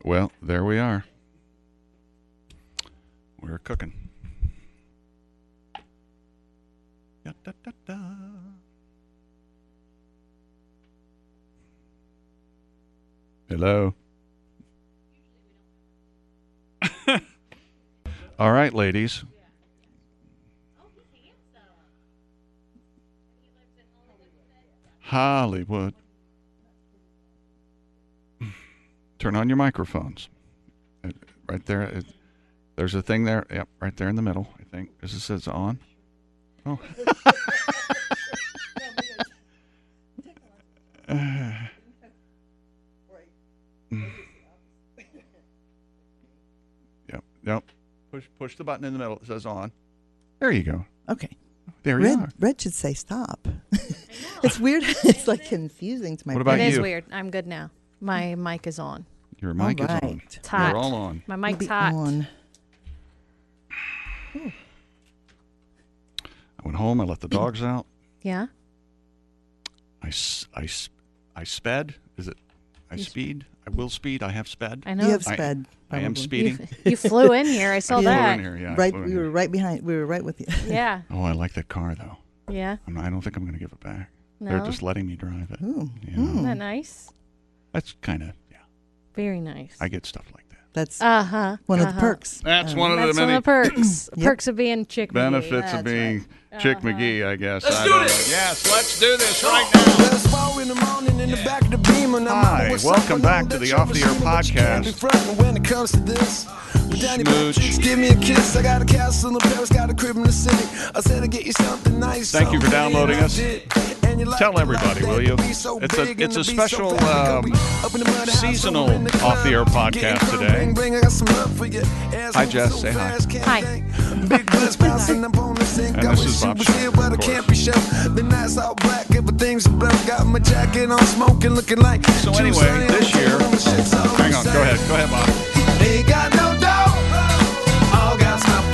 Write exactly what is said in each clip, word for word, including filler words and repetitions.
Well, there we are. We're cooking. Da, da, da, da. Hello. All right, ladies. Hollywood. Turn on your microphones. Right there. It, there's a thing there. Yep, right there in the middle, I think. Does it says on? Oh. uh, yep, yep. Push push the button in the middle. It says on. There you go. Okay. There Red, you are. Red should say stop. It's weird. It's like confusing to my What about brain. It is you? weird. I'm good now. My mic is on. Your mic All is on. right. It's hot. You're all on. My We'll mic's be hot. on. I went home. I let the dogs out. Yeah. I, s- I, s- I sped. Is it? I speed. I will speed. I have sped. I know. You have I- sped. I am probably. speeding. You, you flew in here. I saw I flew that. in here, yeah, I Right, flew in we here. were right behind. We were right with you. Yeah. Oh, I like that car though. Yeah. I'm not, I don't think I'm going to give it back. No. They're just letting me drive it. Ooh. Yeah. Isn't that nice? That's kind of yeah. Very nice. I get stuff like that. That's Uh huh. one of uh-huh. the perks. That's Um, one of That's the one many of the perks. Yep. Perks of being Chick benefits McGee. of That's being Chick Uh-huh. McGee, I guess. Let's I do don't this. know. Yes, let's do this right now. Let's fall in the morning in the back of the Beamer. Now, Hi, mama, what's welcome up? back I know to that the you're Off the Air machine, but you can't be podcast. frontin' when it comes to this. Daddy, Smooch. chicks, give me a kiss. I got a castle in Paris, got a crib in the city. I said I'd get you something nice. Thank you for something, downloading and I us. did. And you like Tell it, everybody, like will that, you? the beat so It's a- big it's and a the beat so special, fat. um, We up in the mud house, seasonal over in the club. Off the Air podcast Getting crunk, today. bring, bring, I got some love for you. Ass Hi, moving Jess. so Say hi. fast, can't Hi. think. Big butts bouncing up on the sink. And I this wish is you Bob was Shaw, here, but of I can't course. be sure. The night's all black, everything's blurred. Got my jacket on, smoking, looking like. So anyway, this year, hang on, go ahead, go ahead, Bob. Ain't got no dog, all got my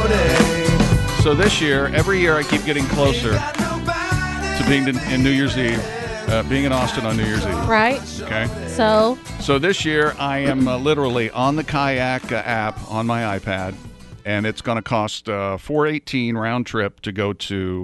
body. So this year, every year, I keep getting closer Got nobody. to being in, in New Year's Eve, uh, being in Austin on New Year's Eve. Right. Okay. So, So this year, I am uh, literally on the Kayak uh, app on my iPad, and it's going to cost uh, four eighteen round trip to go to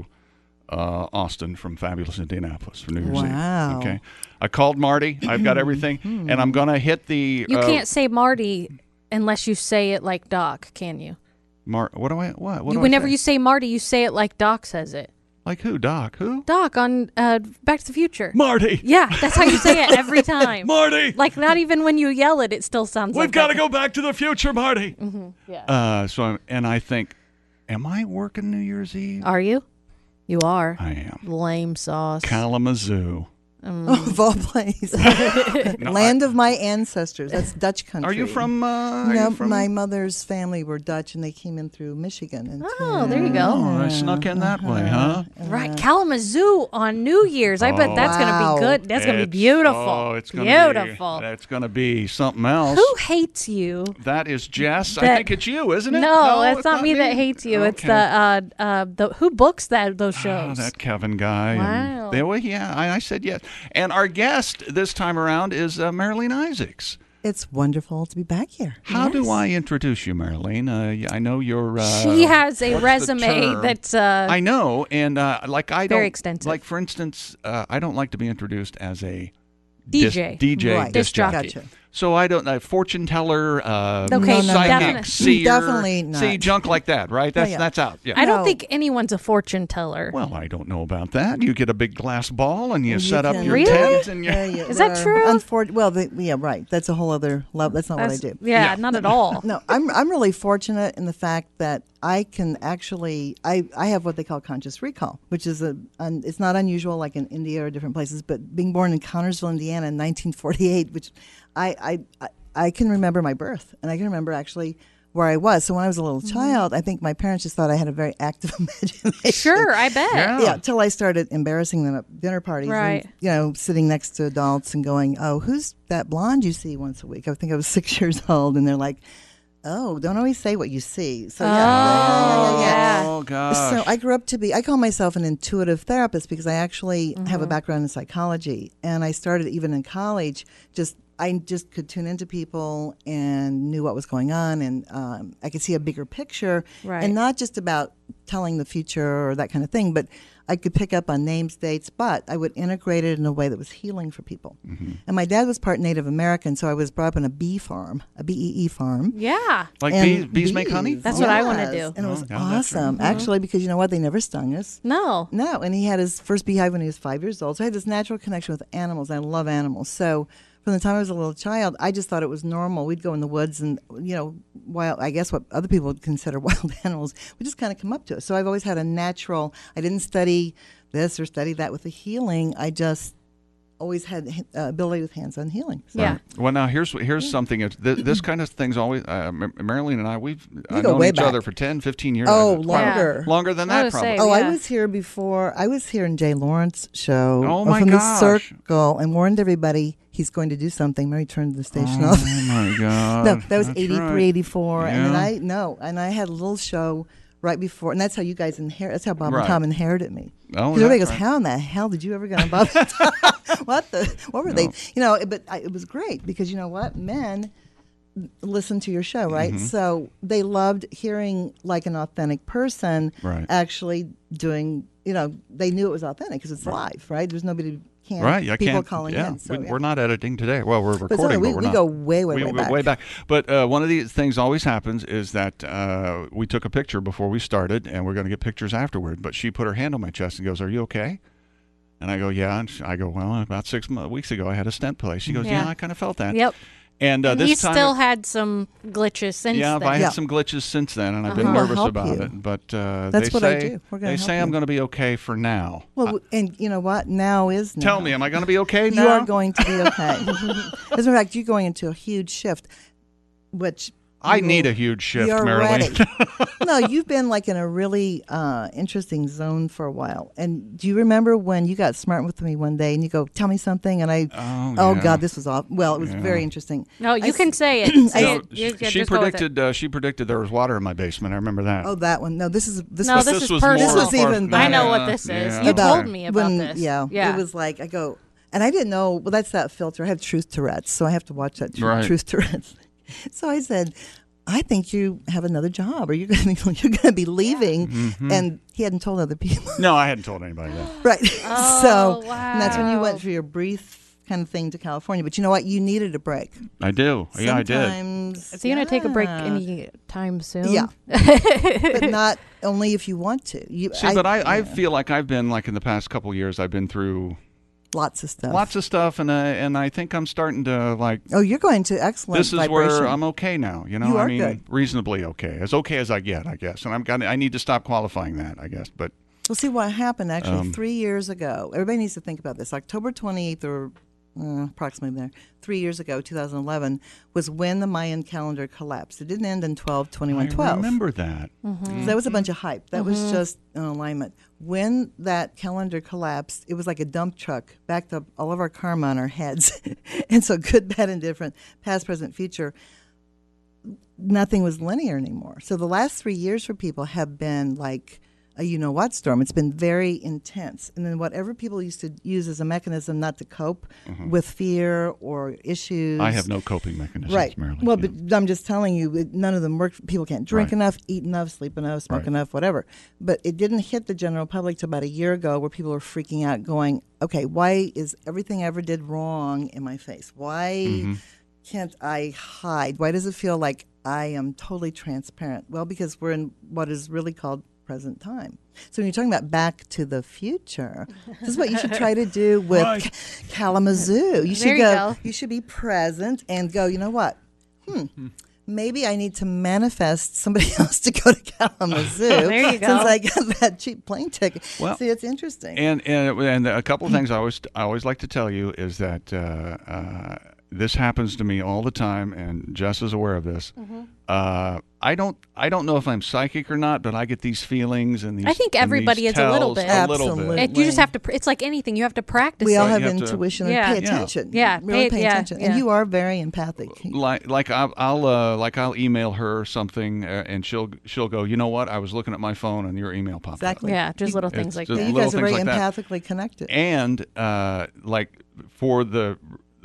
uh, Austin from fabulous Indianapolis for New Year's Wow. Eve. Okay. I called Marty. I've got everything, and I'm going to hit the. you uh, can't say Marty unless you say it like Doc, can you? Mar- what do I? What? what you do I whenever say? you say Marty, you say it like Doc says it. Like who? Doc? Who? Doc on uh, Back to the Future. Marty. Yeah, that's how you say it every time. Marty. Like, not even when you yell it, it still sounds like We've got to that. go back to the future, Marty. Yeah. Uh, so, I'm, and I think, am I working New Year's Eve? Are you? You are. I am. Lame sauce. Kalamazoo. Of all places. No, Land of my ancestors. That's Dutch country. Are you from? Uh, are No, you from? my mother's family were Dutch, and they came in through Michigan. And Oh, there you go. Oh, I snuck in that way, huh? Right, Kalamazoo on New Year's. I bet Oh. that's going to Wow. be good. That's going to It's- be beautiful. Oh, it's gonna beautiful. Be, that's going to be something else. Who hates you? That is Jess. I That- think it's you, isn't it? No, it's it's not, me that hates you. It's Okay. the uh uh the who books that those Oh, shows. that Kevin guy. and Wow. they- well, yeah, I, I said yes. And our guest this time around is uh, Marilyn Isaacs. It's wonderful to be back here. How do Yes. I introduce you, Marilyn? Uh, yeah, I know you're. Uh, she has a what's the resume term? that's uh I know, and uh, like I don't Very extensive. Like for instance, uh, I don't like to be introduced as a D J. dis- D J Right. disc Disc jockey. jockey. Gotcha. So I don't know, fortune teller, uh, Okay, No, no, psychic, definitely. seer, Definitely not. see junk like that, right? That's yeah. that's out. Yeah. I don't No. think anyone's a fortune teller. Well, I don't know about that. You get a big glass ball and you, You set up can- your Really? tent and you. Yeah, yeah, Is that there are true? unfor- well, the, yeah, right. That's a whole other level. That's not That's- what I do. Yeah, Yeah. not at all. No, I'm I'm really fortunate in the fact that I can actually I, I have what they call conscious recall, which is a un, it's not unusual like in India or different places. But being born in Connersville, Indiana, in nineteen forty-eight, which I I, I I can remember my birth, and I can remember actually where I was. So when I was a little child, I think my parents just thought I had a very active imagination. Sure, I bet. Yeah. Yeah, till I started embarrassing them at dinner parties. Right. And, you know, sitting next to adults and going, oh, who's that blonde you see once a week? I think I was six years old. And they're like, oh, don't always say what you see. So, yeah. Oh, yeah, yeah, yeah. Oh gosh. So I grew up to be, I call myself an intuitive therapist because I actually have a background in psychology. And I started even in college just I just could tune into people and knew what was going on, and um, I could see a bigger picture, Right. and not just about telling the future or that kind of thing, but I could pick up on names, dates, but I would integrate it in a way that was healing for people. Mm-hmm. And my dad was part Native American, so I was brought up in a bee farm, a B E E farm. Yeah. Like And bees, bees make honey? That's what I wanna Yes, do. And it was Oh, yeah, that's right. awesome, actually, because you know what? They never stung us. No. No, and he had his first beehive when he was five years old. So I had this natural connection with animals. I love animals. So from the time I was a little child, I just thought it was normal. We'd go in the woods and, you know, wild, I guess what other people would consider wild animals would just kind of come up to us. So I've always had a natural, I didn't study this or study that with the healing. I just always had uh, ability with hands-on healing. So. Yeah. Well, now here's here's something. It's, th- this kind of thing's always. Uh, Mar- Marilyn and I, we've uh, go known way each back. other for ten, fifteen years. Oh, I- longer. longer than I that, was probably. saying- Oh, I Yeah. was here before. I was here in Jay Lawrence show. Oh, uh, my from gosh. the Circle, and warned everybody he's going to do something. Mary turned the station off. Oh my God! No, that was That's eighty-three, right. eighty-four, and then Yeah. I no, and I had a little show right before, and that's how you guys inherit. That's how Bob Right. and Tom inherited me. Oh, 'Cause everybody that's goes, right. "How in the hell did you ever get on Bob and Tom? What the? What were they? You know?" But I, it was great because you know what, men listen to your show, right? Mm-hmm. So they loved hearing like an authentic person Right. actually doing. You know, they knew it was authentic because it's live, right? There's nobody. Can't, Right, yeah, people can't. calling yeah, in. So, we, yeah. we're not editing today. Well, we're But recording, so we, but we're we not. go way, way, we, way we- back. way back. But uh, one of these things always happens is that uh, we took a picture before we started, and we're going to get pictures afterward. But she put her hand on my chest and goes, "Are you okay?" And I go, "Yeah." And she, I go, "Well, about six mo- weeks ago, I had a stent placed." She goes, "Yeah, Yeah. I kind of felt that." Yep. And, uh, And this he's time, still had some glitches since yeah, then. I had Yeah. some glitches since then, and I've been Uh-huh. We'll nervous help about you. it. But uh, That's they what I say do. We're gonna they help say you. I'm going to be okay for now. Well, and you know what? Now is now. Tell me, am I going to be okay now? You are going to be okay. As a matter of fact, you're going into a huge shift, which I you need will- a huge shift, You're Marilyn. ready. No, you've been like in a really uh, interesting zone for a while. And do you remember when you got smart with me one day and you go, "Tell me something," and I, Oh, yeah. God, this was off. Well, it was Yeah. very interesting. No, you I can s- say it. Say No, it. You can she just go with it. predicted. Uh, she predicted there was water in my basement. I remember that. Oh, that one. No, this is this No, was this, this is was personal. more This was even I know better. what this is. Yeah. You About told me about when, this. Yeah, yeah. it was like I go, and I didn't know. Well, that's that filter. I have truth Tourette's, so I have to watch that tr- Right. truth Tourette's. So I said, "I think you have another job, or you're going to you're going to be leaving." Mm-hmm. And he hadn't told other people, No, I hadn't told anybody that. right? Oh, so and that's when you wow. went for your brief kind of thing to California. But you know what? You needed a break. I do. Yeah, I did. Sometimes, Is he going to take a break yeah. any time soon? Yeah, but not only if you want to. You, See, but I, I yeah, feel like I've been like in the past couple years. I've been through lots of stuff. lots of stuff, and uh, and I think I'm starting to like. Oh, you're going to excellent. This is vibration. where I'm okay now. You know, You I are mean, good. reasonably okay, as okay as I get, I guess. And I'm gonna, I need to stop qualifying that, I guess. But Well, see what happened actually Um, three years ago. Everybody needs to think about this. October twenty-eighth, or uh, approximately there, three years ago, two thousand eleven, was when the Mayan calendar collapsed. It didn't end in twelve twenty-one I twelve. remember that. So that was a bunch of hype. That was just an alignment. When that calendar collapsed, it was like a dump truck, backed up all of our karma on our heads. And so good, bad, and different, past, present, future. Nothing was linear anymore. So the last three years for people have been like a you-know-what storm. It's been very intense. And then whatever people used to use as a mechanism not to cope with fear or issues. I have no coping mechanisms, Right. Marilyn. Well, Yeah. but I'm just telling you, it- none of them work. People can't drink Right. enough, eat enough, sleep enough, smoke Right. enough, whatever. But it didn't hit the general public till about a year ago, where people were freaking out, going, "Okay, why is everything I ever did wrong in my face? Why Mm-hmm. can't I hide? Why does it feel like I am totally transparent?" Well, because we're in what is really called present time. So when you're talking about back to the future, this is what you should try to do with Right. K- Kalamazoo. You should There you go, go. You should be present and go, you know what? Hmm. Maybe I need to manifest somebody else to go to Kalamazoo. There you go. Since I got that cheap plane ticket. Well, See, it's interesting. And and and a couple of things I always I always like to tell you is that uh, uh, this happens to me all the time, and Jess is aware of this. Mm-hmm. Uh, I don't I don't know if I'm psychic or not, but I get these feelings and these. I think and everybody these is a little tells bit. A little Absolutely. bit. It, you just have to. pr- It's like anything. You have to practice. we all it. have You have to- intuition Yeah. and pay Yeah. attention. Yeah, really pay- pay yeah, attention. yeah. And you are very empathic. Like like I'll, I'll uh, like I'll email her something, uh, and she'll she'll go, you know what? I was looking at my phone and your email popped Exactly. Yeah, just little things It's like just that. You little guys are things very like that. empathically connected. up. And uh, like for the the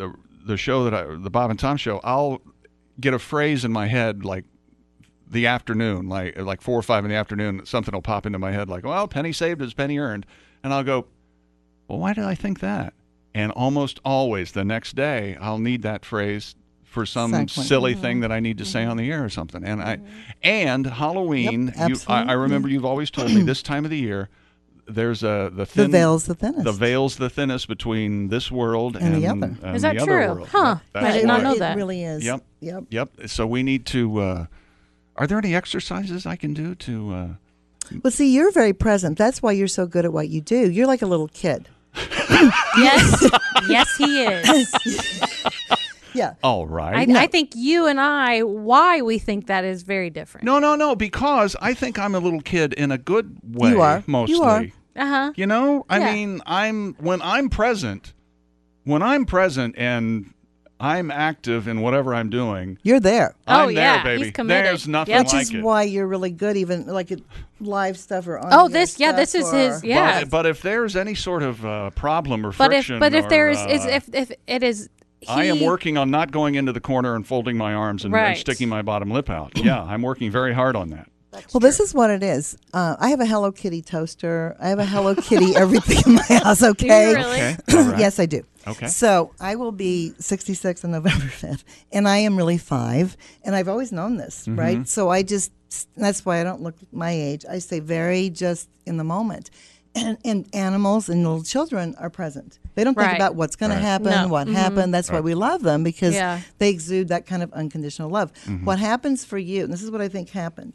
the show that I, the Bob and Tom show, I'll get a phrase in my head like the afternoon, like like four or five in the afternoon, something will pop into my head like, well, penny saved is penny earned. And I'll go, well, why did I think that? And almost always the next day, I'll need that phrase for some Exactly. silly thing that I need to say on the air or something. And I, and Halloween, Yep, you, I, I absolutely. remember you've always told me this time of the year, there's a the The thin veil's the thinnest. the veil's the thinnest between this world And and, the other. and Is that the true? other world. Huh. Yep, that's I did not why- know it that. really is. Yep. Yep. Yep. So we need to. Uh, are there any exercises I can do to? Uh, Well, see, you're very present. That's why you're so good at what you do. You're like a little kid. Yes, yes, he is. Yeah. all I, right. I think you and I, why we think that is very different. no, no, no. Because I think I'm a little kid in a good way. You are. Mostly. You are. Uh huh. You know, I Yeah. mean, I'm when I'm present, when I'm present and I'm active in whatever I'm doing. You're there. Oh, I'm yeah, there, baby. he's committed. There's nothing Yep. Which like is it. why you're really good, even like at live stuff or on. Oh, your this, yeah, stuff this is his, or- yeah. But, but if there's any sort of uh, problem or But if, friction, but if or, there is, is uh, if, if it is, he, I am working on not going into the corner and folding my arms and, and Right. sticking my bottom lip out. Yeah, I'm working very hard on that. Well, this is what it is. Uh, I have a Hello Kitty toaster. I have a Hello Kitty everything in my house. Do you Okay. really? Okay. All right. Yes, I do. Okay. So I will be sixty-six on November fifth, and I am really five, and I've always known this, Mm-hmm. right? So I just, that's why I don't look my age. I stay very just in the moment. And, and animals and little children are present. They don't think Right. about what's going Right. to happen, No. what Mhm. happened. That's why we love them, because Yeah. they exude that kind of unconditional love. Mm-hmm. What happens for you, and this is what I think happened.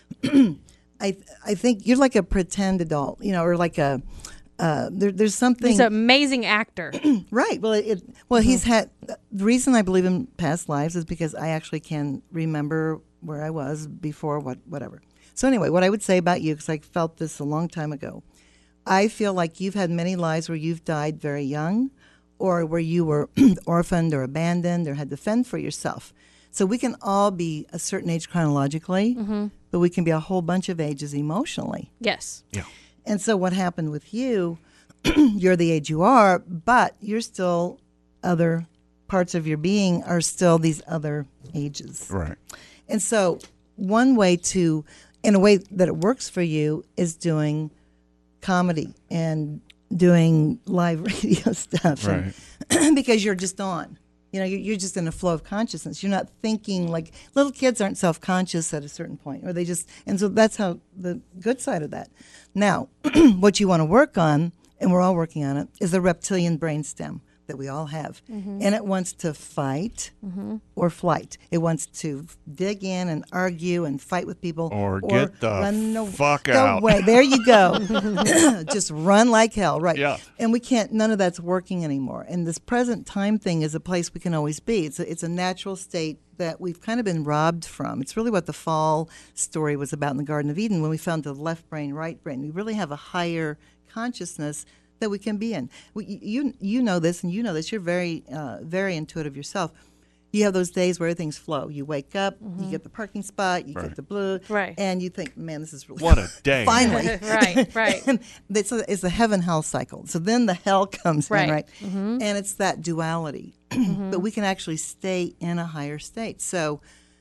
I I think you're like a pretend adult, you know, or like a uh, there, there's something He's an amazing actor. right. Well, it, well, he's had the reason I believe in past lives is because I actually can remember where I was before what whatever. So anyway, what I would say about you, because I felt this a long time ago, I feel like you've had many lives where you've died very young, or where you were orphaned or abandoned or had to fend for yourself. So we can all be a certain age chronologically, but we can be a whole bunch of ages emotionally. Yes. Yeah. And so what happened with you, you're the age you are, but you're still other parts of your being are still these other ages. Right. And so one way to, in a way that it works for you, is doing comedy and doing live radio stuff. Right. And, because you're just on. You know, you're, you're just in a flow of consciousness. You're not thinking like little kids aren't self-conscious at a certain point, or they just, and so that's how the good side of that. Now, what you want to work on, and we're all working on it, is the reptilian brainstem that we all have. And it wants to fight or flight. It wants to dig in and argue and fight with people. Or get the run aw- fuck go out. away. There you go. Just run like hell, right? Yeah. And we can't, none of that's working anymore. And this present time thing is a place we can always be. It's a, it's a natural state that we've kind of been robbed from. It's really what the fall story was about in the Garden of Eden when we found the left brain, right brain. We really have a higher consciousness that we can be in. We, you you know this, and you know this. You're very uh, very intuitive yourself. You have those days where things flow. You wake up, you get the parking spot, you Right. get the blue, Right. and you think, man, this is really What a day. finally. Right, right. And it's a, it's a heaven hell cycle. So then the hell comes Right. in, right? And it's that duality. But we can actually stay in a higher state. So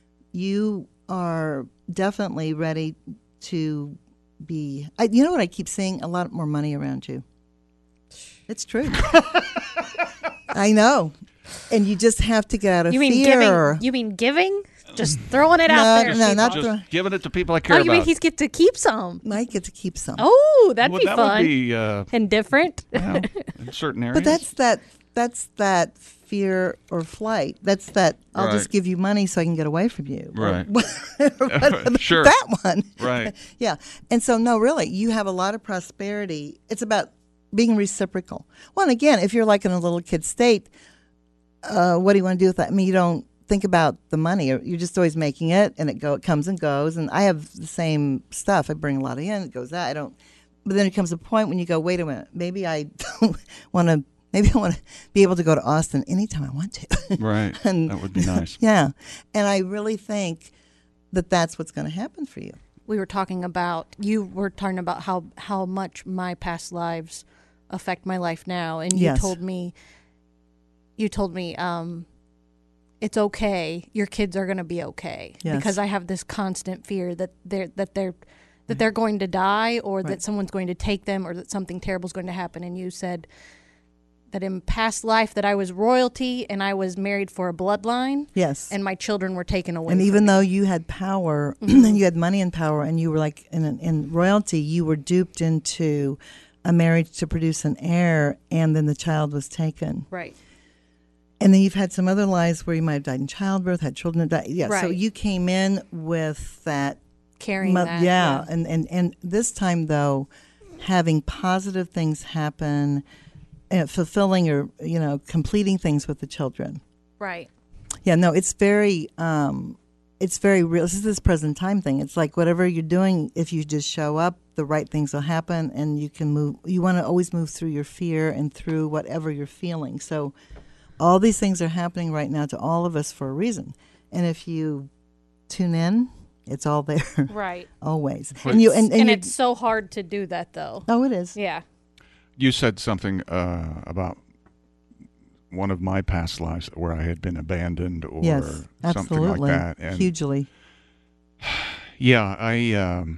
you are definitely ready to be. I, you know what I keep seeing? A lot more money around you. It's true. I know. And you just have to get out of You mean fear. giving? You mean giving? Just throwing it No, out there. no, people. not Just throw- giving it to people I care Oh, you about. mean he's get to keep some? Might get to keep some. Oh, that'd well, be that fun would be uh, and different. well, in certain areas. But that's that. That's that fear or flight. That's that. I'll just Right. give you money so I can get away from you. Or Right. what- Sure. That one. Right. Yeah. And so, no, really, you have a lot of prosperity. It's about being reciprocal. Well, and again, if you're like in a little kid state, uh, what do you want to do with that? I mean, you don't think about the money. You're just always making it, and it go. It comes and goes. And I have the same stuff. I bring a lot of in. It goes out. I don't. But then it comes a point when you go, wait a minute. Maybe I don't want to. Maybe I want to be able to go to Austin anytime I want to. Right. And- That would be nice. Yeah. And I really think that that's what's going to happen for you. We were talking about you were talking about how how much my past lives affect my life now, and you Yes. told me you told me, um, it's okay. Your kids are going to be okay. Yes. Because I have this constant fear that they're that they're that they're going to die, or Right. that someone's going to take them, or that something terrible is going to happen. And you said that in past life that I was royalty and I was married for a bloodline, Yes. and my children were taken away. And from even me. though you had power Mm-hmm. and you had money and power and you were like in, in royalty, you were duped into a marriage to produce an heir, and then the child was taken. right, And then you've had some other lives where you might have died in childbirth, had children that died. Yeah, so Right. you came in with that. carrying mo- that, yeah, And, and, and this time, though, having positive things happen, uh, fulfilling or, you know, completing things with the children. right, Yeah, no, it's very, um, it's very real. This is this present time thing. It's like whatever you're doing, if you just show up, the right things will happen, and you can move. You want to always move through your fear and through whatever you're feeling. So, all these things are happening right now to all of us for a reason. And if you tune in, it's all there, right. always. But- And you and, and, And you- it's so hard to do that, though. oh, it is. Yeah. You said something uh, about one of my past lives where I had been abandoned or Yes, something absolutely, like that. And hugely. yeah, I um,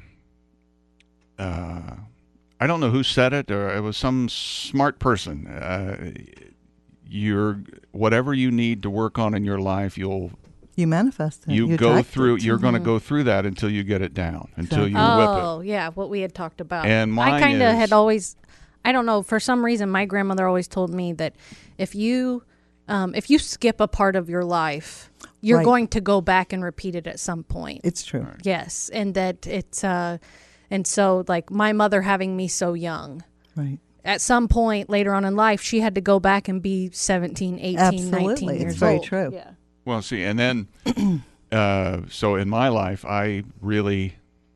uh, I don't know who said it, or it was some smart person. Uh, you're whatever you need to work on in your life, you'll You manifest it. you, You go attract through. it. You're going to go through that until you get it down, until you Exactly. whip it. Oh, yeah, what we had talked about. And I mine kind of is- had always, I don't know, for some reason, my grandmother always told me that if you, um, if you skip a part of your life, you're Right. going to go back and repeat it at some point. It's true. Yes, and that it's, uh, and so like my mother having me so young. Right. At some point later on in life, she had to go back and be seventeen, eighteen, Absolutely. nineteen It's years very old. true. Yeah. Well, see, and then uh, so in my life, I really,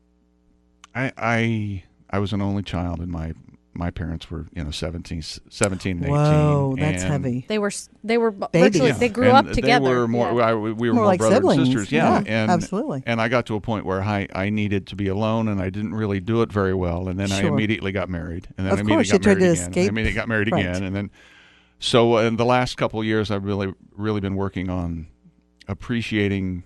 I, I, I was an only child, and my my parents were, you know, seventeen, seventeen and Whoa, eighteen. that's and, heavy. They were, s- they were b- Babies. virtually, Yeah. they grew and up together. They were more. Yeah. I, we were More more, like brothers siblings. and sisters. Yeah, Yeah, and absolutely. And I got to a point where I I needed to be alone, and I didn't really do it very well. And then I Sure. immediately got married, and then Of I immediately course, you got tried married to again. escape. I immediately got married Right. again, and then so uh, in the last couple of years, I've really really been working on appreciating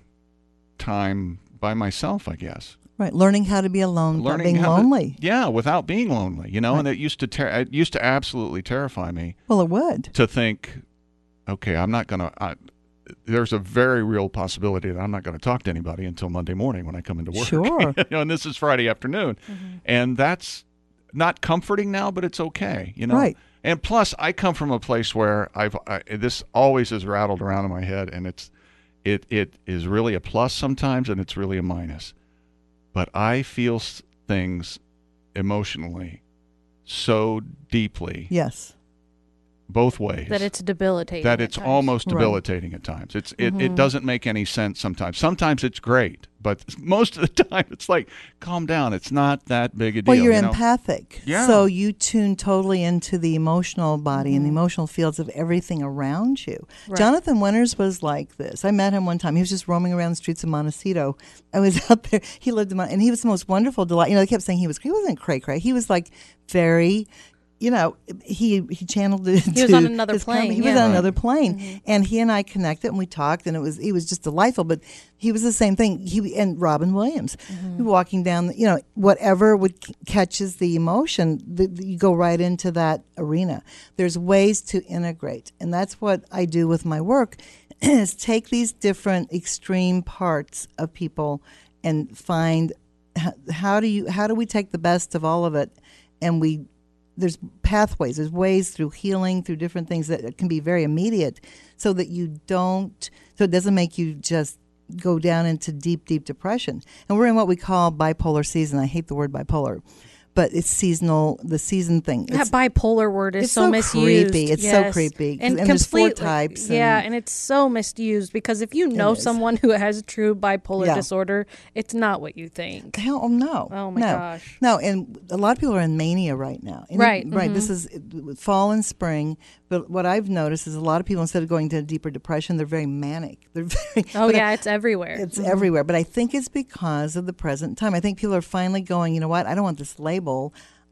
time by myself, I guess. Right. Learning how to be alone without being how to- lonely. yeah, without being lonely, you know. Right. And it used to ter- it used to absolutely terrify me Well, it would. to think, okay, I'm not gonna. I, there's a very real possibility that I'm not going to talk to anybody until Monday morning when I come into work. Sure. You know, and this is Friday afternoon, and that's not comforting now, but it's okay, you know. Right. And plus, I come from a place where I've I, this always is rattled around in my head, and it's it it is really a plus sometimes, and it's really a minus. But I feel s- things emotionally so deeply, Yes. both ways, that it's debilitating. that at it's times. almost Right. debilitating at times. It's it, Mm-hmm. it doesn't make any sense sometimes. Sometimes it's great, but most of the time it's like, calm down. It's not that big a deal. Well, you're you know? empathic. Yeah. So you tune totally into the emotional body Mm-hmm. and the emotional fields of everything around you. Right. Jonathan Winters was like this. I met him one time. He was just roaming around the streets of Montecito. I was out there. He lived in Mon- and he was the most wonderful delight. You know, they kept saying he was, he wasn't cray cray. He was like very, you know, he he channeled it. He was to on another his plane, company. He was yeah. on Right. another plane, and he and I connected, and we talked, and it was he was just delightful. But he was the same thing. He and Robin Williams, walking down, the, you know, whatever would c- catches the emotion, the, the- you go right into that arena. There's ways to integrate, and that's what I do with my work, is take these different extreme parts of people and find h- how do you how do we take the best of all of it, and we there's pathways, there's ways through healing, through different things that can be very immediate, so that you don't, so it doesn't make you just go down into deep, deep depression. And we're in what we call bipolar season. I hate the word bipolar, but it's seasonal, the season thing. That It's, bipolar word is it's so, so misused. creepy. It's so Yes. creepy. 'Cause- And, and there's four completely, types yeah, and- and it's so misused because if you know is. someone who has true bipolar Yeah. disorder, it's not what you think. Hell, oh, no. Oh, my no. gosh. No, and a lot of people are in mania right now. And Right, Right. mhm. This is uh, fall and spring. But what I've noticed is a lot of people, instead of going to a deeper depression, they're very manic. They're very. Oh but I- yeah, it's everywhere. It's everywhere. But I think it's because of the present time. I think people are finally going, you know what? I don't want this label.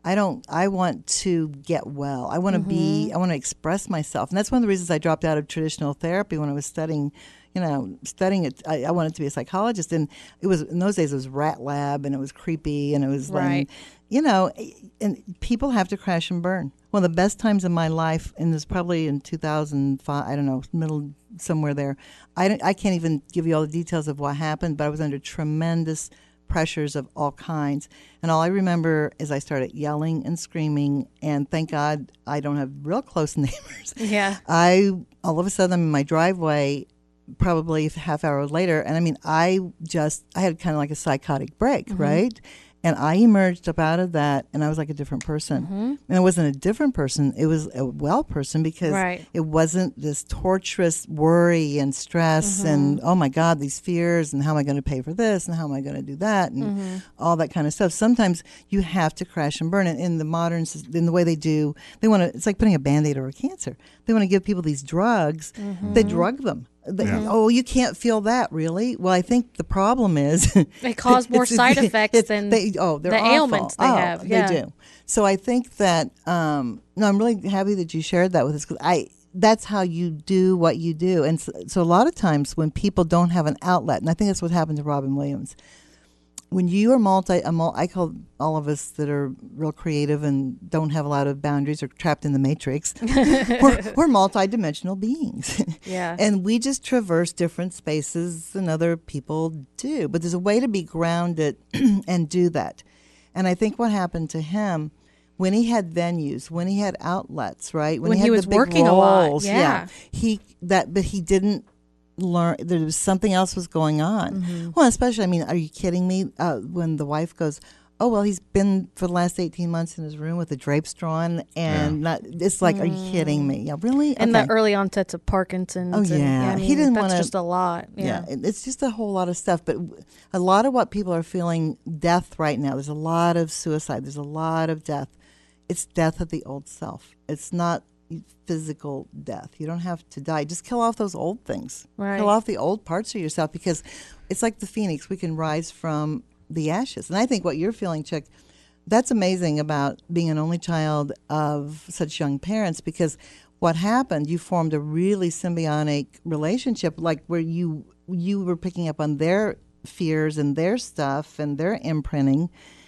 I don't. I want to get well. I want to be. I want to express myself, and that's one of the reasons I dropped out of traditional therapy when I was studying. You know, studying it. I, I wanted to be a psychologist, and it was in those days. It was rat lab, and it was creepy, and it was like, Right. you know, and people have to crash and burn. One of the best times in my life, and this probably in two thousand five. I don't know, middle somewhere there. I don't, I can't even give you all the details of what happened, but I was under tremendous pressures of all kinds. And all I remember is I started yelling and screaming, and thank God I don't have real close neighbors. Yeah. I, all of a sudden, I'm in my driveway probably a half hour later, and I mean, I just, I had kind of like a psychotic break, right? And I emerged up out of that, and I was like a different person. And it wasn't a different person, it was a well person, because Right. it wasn't this torturous worry and stress and, oh my God, these fears, and how am I going to pay for this, and how am I going to do that, and all that kind of stuff. Sometimes you have to crash and burn. And in the modern, sys- in the way they do, they want to, it's like putting a Band-Aid over cancer. They want to give people these drugs, they drug them. They, Oh, you can't feel that, really? Well, I think the problem is They cause more it's- side effects it's- than they, oh, they're the awful. ailments they Oh, have. Yeah. They do. So I think that um, no, I'm really happy that you shared that with us, because I that's how you do what you do. And so, so a lot of times when people don't have an outlet, and I think that's what happened to Robin Williams. When you are multi, a mul- I call all of us that are real creative and don't have a lot of boundaries or trapped in the matrix, we're, we're multi-dimensional beings. Yeah. And we just traverse different spaces than other people do. But there's a way to be grounded and do that. And I think what happened to him, when he had venues, when he had outlets, right? When he, he had was the big working a lot, roles, yeah. He that, but he didn't learn. There was something else was going on. Mm-hmm. Well, especially, I mean, are you kidding me? Uh, when the wife goes, "Oh well, he's been for the last eighteen months in his room with the drapes drawn," and not. It's like, are you kidding me? Yeah, really? And Okay. the early onsets of Parkinson's. Oh, and, yeah. I mean, He didn't that's wanna- just a lot. Yeah. Yeah, it- it's just a whole lot of stuff. But w- a lot of what people are feeling, death right now, there's a lot of suicide. There's a lot of death. It's death of the old self. It's not physical death. You don't have to die. Just kill off those old things. Right. Kill off the old parts of yourself, because it's like the phoenix. We can rise from the ashes. And I think what you're feeling, Chick, that's amazing about being an only child of such young parents, because what happened, you formed a really symbiotic relationship, like where you you were picking up on their fears and their stuff and their imprinting,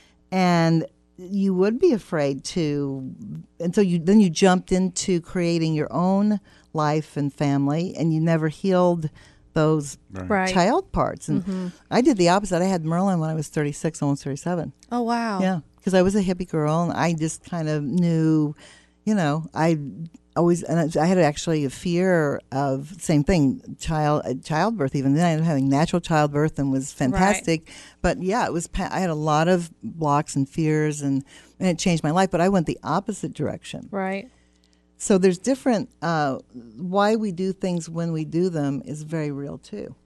and you would be afraid to until you then you jumped into creating your own life and family, and you never healed those Right. child parts. And I did the opposite. I had Merlin when I was thirty-six, almost thirty-seven. Oh, wow. Yeah, because I was a hippie girl, and I just kind of knew, you know, I always, and I had actually a fear of same thing, child uh, childbirth. Even then, I ended up having natural childbirth and was fantastic. But yeah, it was. pa- I had a lot of blocks and fears, and, and it changed my life. But I went the opposite direction. Right. So there's different. Uh, why we do things when we do them is very real too.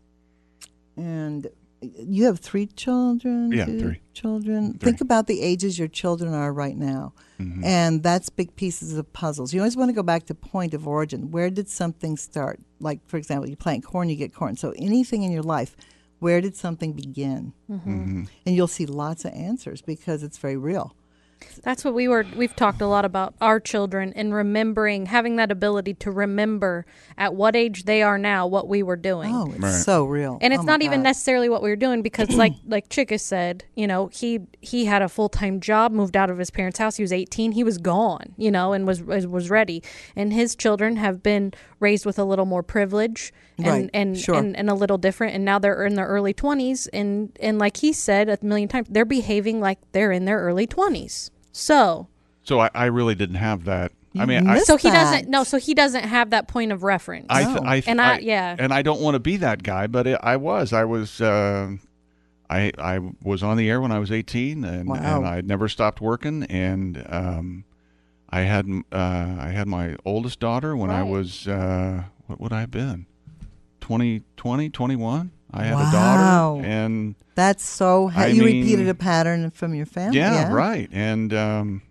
And you have three children. Yeah, two three. children. Three. Think about the ages your children are right now, Mm-hmm. and that's big pieces of puzzles. You always want to go back to point of origin. Where did something start? Like, for example, you plant corn, you get corn. So anything in your life, where did something begin? Mm-hmm. And you'll see lots of answers because it's very real. That's what we were, we've talked a lot about our children and remembering, having that ability to remember at what age they are now what we were doing. Oh, it's Right. so real. And it's Oh, my not even God. necessarily what we were doing, because like like Chicka said, you know, he he had a full-time job, moved out of his parents' house. He was eighteen. He was gone, you know, and was was was ready. And his children have been raised with a little more privilege and Right. and, Sure. and and a little different, and now they're in their early twenties, and and like he said a million times, they're behaving like they're in their early twenties. So So I, I really didn't have that. I You mean, I, missed so he that. doesn't no, so he doesn't have that point of reference. I, th- No. I, th- And I- I- yeah. and I don't want to be that guy, but it, I was. I was. Uh, I I was on the air when I was eighteen, and, Wow. and I never stopped working. And um, I had uh, I had my oldest daughter when I Right. was uh, what would I have been? twenty, twenty, twenty-one. I had Wow. a daughter, and That's so. Ha- I you mean- repeated a pattern from your family. yeah, right. And um,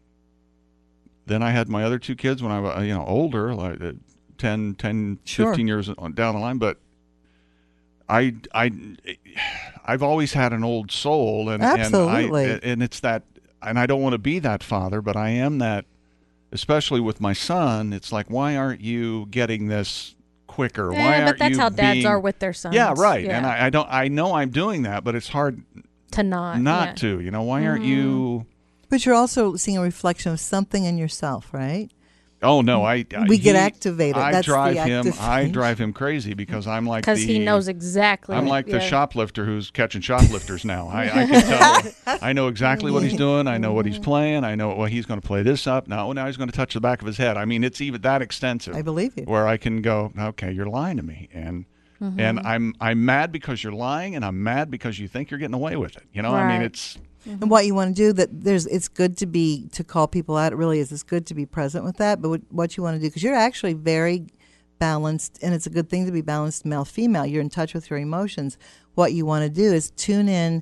then I had my other two kids when I was, you know, older, like uh, ten, ten, Sure. fifteen years on- down the line. But I, I, I've always had an old soul, and Absolutely. and, I, and it's that and I don't want to be that father, but I am that, especially with my son. It's like, why aren't you getting this quicker? Eh, Why but aren't that's you how dads being- are with their sons. Yeah, right. Yeah. And I, I don't. I know I'm doing that, but it's hard to not. not yeah. to. You know, why aren't you? But you're also seeing a reflection of something in yourself, right? Oh no, I. We he- get activated. I That's the drive him. active I thing. drive him crazy because I'm like Because the, he knows exactly. I'm like the yeah. shoplifter who's catching shoplifters now. I, I can tell. I know exactly what he's doing. I know what he's playing. I know well he's going to play this up. Now, now he's going to touch the back of his head. I mean, it's even that extensive. I believe you. Where I can go, okay, you're lying to me, and Mm-hmm. and I'm I'm mad because you're lying, and I'm mad because you think you're getting away with it. You know, I mean, Right. it's And what you want to do, that there's, it's good to be, to call people out. It really is. It's good to be present with that. But what, what you want to do, because you're actually very balanced, and it's a good thing to be balanced male, female. You're in touch with your emotions. What you want to do is tune in,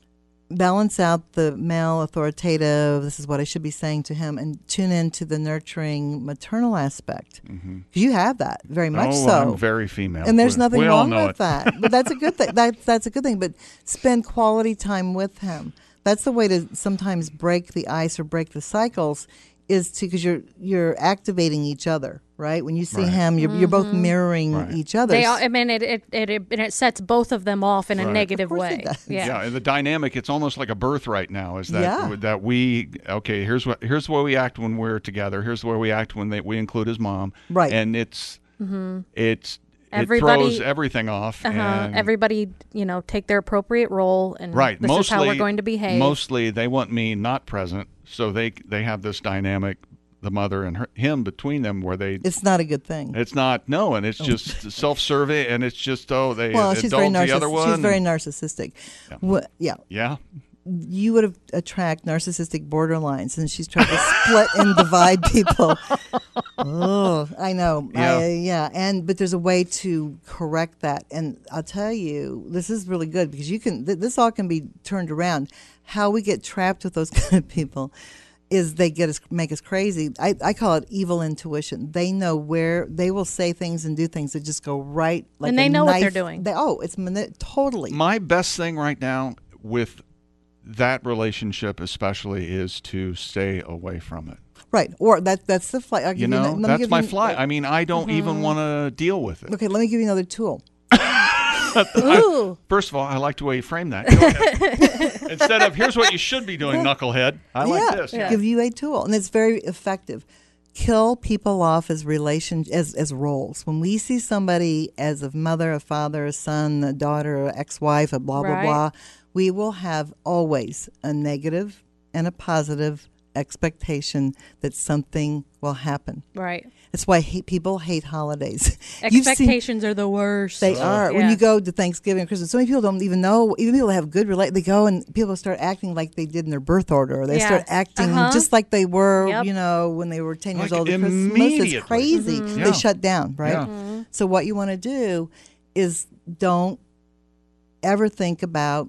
balance out the male authoritative, this is what I should be saying to him, and tune into the nurturing maternal aspect. Because you have that, very much oh, so. I'm very female, And there's We- nothing we all wrong know with it. that. But that's a good thing. That's that's a good thing. But spend quality time with him. That's the way to sometimes break the ice or break the cycles, is to, because you're you're activating each other, right? When you see Right. him, you're you're both mirroring Right. each other. They all, I mean, it it, it it and it sets both of them off in a Right. negative Of course way. it does. Yeah. Yeah, and the dynamic, it's almost like a birthright now, is that Yeah. that we okay, here's what here's the way we act when we're together. Here's the way we act when they, we include his mom. Right. And it's it's Everybody- it throws everything off. Uh-huh. And Everybody, you know, take their appropriate role, and right. this mostly is how we're going to behave. Mostly they want me not present, so they they have this dynamic, the mother and her, him between them, where they It's not a good thing. it's not no, and it's just self-serving, and it's just oh they Well, she's very indulge the other narciss- one. she's very narcissistic. Yeah. Wha- yeah. yeah. You would have attract narcissistic borderlines, and she's trying to split and divide people. Oh, I know. Yeah. I, yeah. And but there's a way to correct that, and I'll tell you, this is really good because you can. Th- this all can be turned around. How we get trapped with those kind of people is they get us, make us crazy. I, I call it evil intuition. They know where they will say things and do things that just go right, like And they a know what they're knife. doing. They, oh, it's mani- totally. My best thing right now with that relationship especially is to stay away from it. Right, or that that's the fly. I'll give You know, let me that's give my you- fly. I mean, I don't even want to deal with it. Okay, let me give you another tool. Ooh. First of all, I like the way you frame that. Go ahead. Instead of here's what you should be doing, knucklehead. I like yeah, this. give you a tool, and it's very effective. Kill people off as relation as as roles. When we see somebody as a mother, a father, a son, a daughter, a ex-wife, a blah blah Right. blah, we will have always a negative and a positive expectation that something will happen. Right. That's why hate, people hate holidays. You've seen- Expectations are the worst. They are. When Yeah. you go to Thanksgiving and Christmas, so many people don't even know. Even people that have good relate, they go and people start acting like they did in their birth order, or they Yeah. start acting Uh-huh. just like they were, Yep. you know, when they were ten years Like old at Christmas. immediately. It's crazy. Mm-hmm. Yeah. They shut down, right? Yeah. So what you want to do is don't ever think about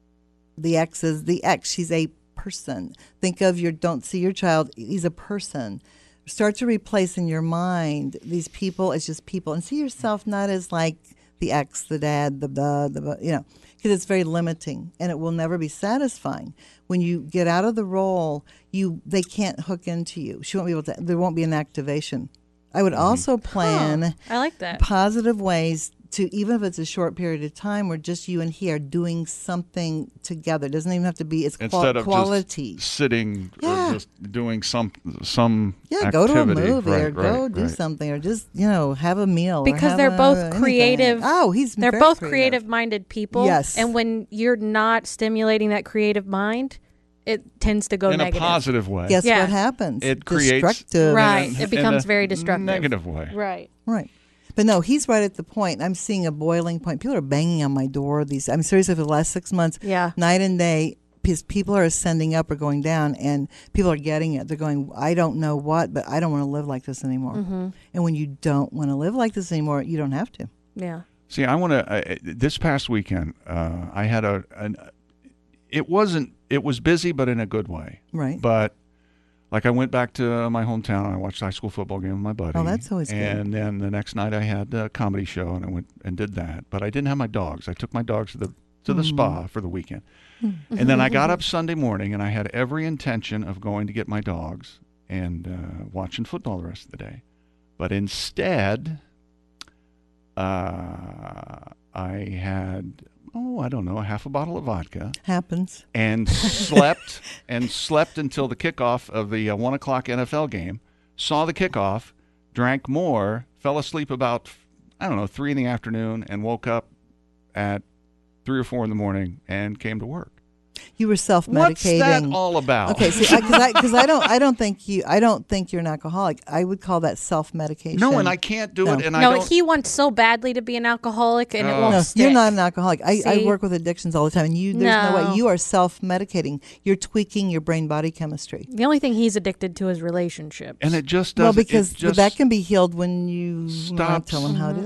the ex as the ex. She's a person. Think of your, don't see your child, he's a person. Start to replace in your mind these people as just people, and see yourself not as like the ex, the dad, the the, the you know, because it's very limiting and it will never be satisfying. When you get out of the role, you they can't hook into you. She won't be able to. There won't be an activation. I would also plan I like that. positive ways to, even if it's a short period of time where just you and he are doing something together. It doesn't even have to be, it's qual- Instead of quality. just sitting Yeah. or just doing some some Yeah, go to a activity. movie Right, or go right, do right. something or just, you know, have a meal. or Because have they're a- both anything. creative. Oh, he's They're very both creative. creative minded people. Yes. And when you're not stimulating that creative mind, it tends to go in negative. a positive way. Guess Yeah. what happens? It creates Destructive. Right. in It becomes a very destructive. Negative way. Right. Right. But no, he's right at the point. I'm seeing a boiling point. People are banging on my door. These, I'm seriously, for the last six months, Yeah. night and day, because people are ascending up or going down, and people are getting it. They're going, I don't know what, but I don't want to live like this anymore. Mm-hmm. And when you don't want to live like this anymore, you don't have to. Yeah. See, I want to. Uh, this past weekend, uh, I had a. An, it wasn't. It was busy, but in a good way. Right. But like, I went back to my hometown and I watched a high school football game with my buddy. Oh, that's always good. And then the next night I had a comedy show and I went and did that. But I didn't have my dogs. I took my dogs to the to the spa for the weekend. And then I got up Sunday morning, and I had every intention of going to get my dogs and uh, watching football the rest of the day. But instead, uh, I had, oh, I don't know, a half a bottle of vodka Happens. and slept and slept until the kickoff of the uh, one o'clock N F L game. Saw the kickoff, drank more, fell asleep about, I don't know, three in the afternoon, and woke up at three or four in the morning and came to work. You were self-medicating. What's that all about? Okay, see, because I, cause I don't, I don't think you, I don't think you're an alcoholic. I would call that self-medication. No, and I can't do No. it, and I No, don't. he wants so badly to be an alcoholic, and it Oh. won't No, stick. you're not an alcoholic. I, I See? work with addictions all the time, and you, there's no, No. way. You are self-medicating. You're tweaking your brain-body chemistry. The only thing he's addicted to is relationships. and it just Well, doesn't. because it just, that can be healed when you Stops. tell them how to do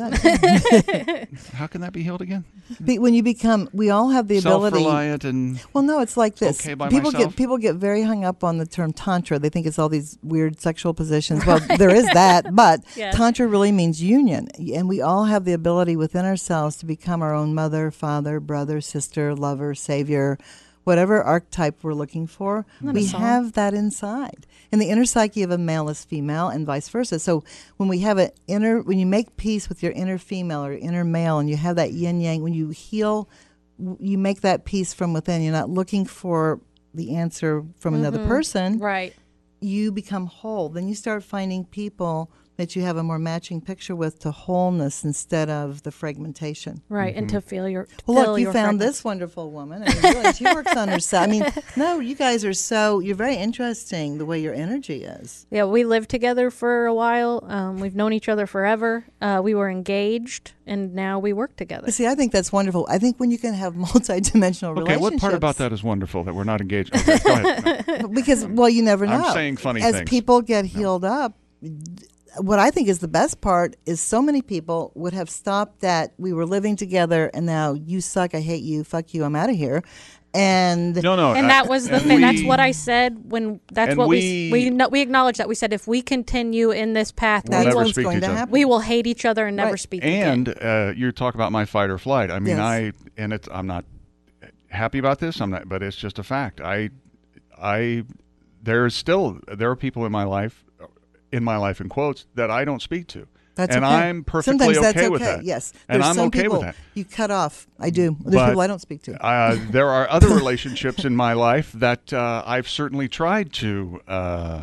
that. How can that be healed again? Be- when you become, we all have the ability. Self-reliant and Well, no, it's like this. okay by people myself? get people get very hung up on the term tantra. They think it's all these weird sexual positions. Well, there is that, but Yes. tantra really means union, and we all have the ability within ourselves to become our own mother, father, brother, sister, lover, savior, whatever archetype we're looking for. Isn't that a We song? have that inside, and the inner psyche of a male is female, and vice versa. So when we have an inner, when you make peace with your inner female or inner male, and you have that yin yang, when you heal, w- you make that peace from within. You're not looking for the answer from another person. right. You become whole. Then you start finding people that you have a more matching picture with to wholeness instead of the fragmentation. Right, and Mm-hmm. to feel your. To Well, fill look, you your found fragments. this wonderful woman. I mean, really, she works on herself. I mean, no, you guys are so, you're very interesting the way your energy is. Yeah, we lived together for a while. Um, we've known each other forever. Uh, we were engaged, and now we work together. But see, I think that's wonderful. I think when you can have multidimensional okay, relationships. what part about that is wonderful that we're not engaged? Okay, go ahead. Because, well, you never know. I'm saying funny As things. people get healed up, what I think is the best part is so many people would have stopped at, we were living together, and now you suck, I hate you, fuck you, I'm out of here. And No, no, And I- that was the and thing. That's we- what I said when. That's and what we- we we no, we acknowledged that. We said if we continue in this path, We'll we never will what's speak to going each to other. happen. we will hate each other and never Right. speak And again. uh, you talk about my fight or flight. I mean, Yes. I and it's I'm not happy about this. I'm not, but it's just a fact. I, I, there's still there are people in my life, in my life in quotes that I don't speak to. that's and okay. I'm perfectly Sometimes okay that's okay. with that. Yes. And There's I'm some okay people with that. you cut off. I do. There's But- people I don't speak to. Uh, there are other relationships in my life that uh, I've certainly tried to, uh,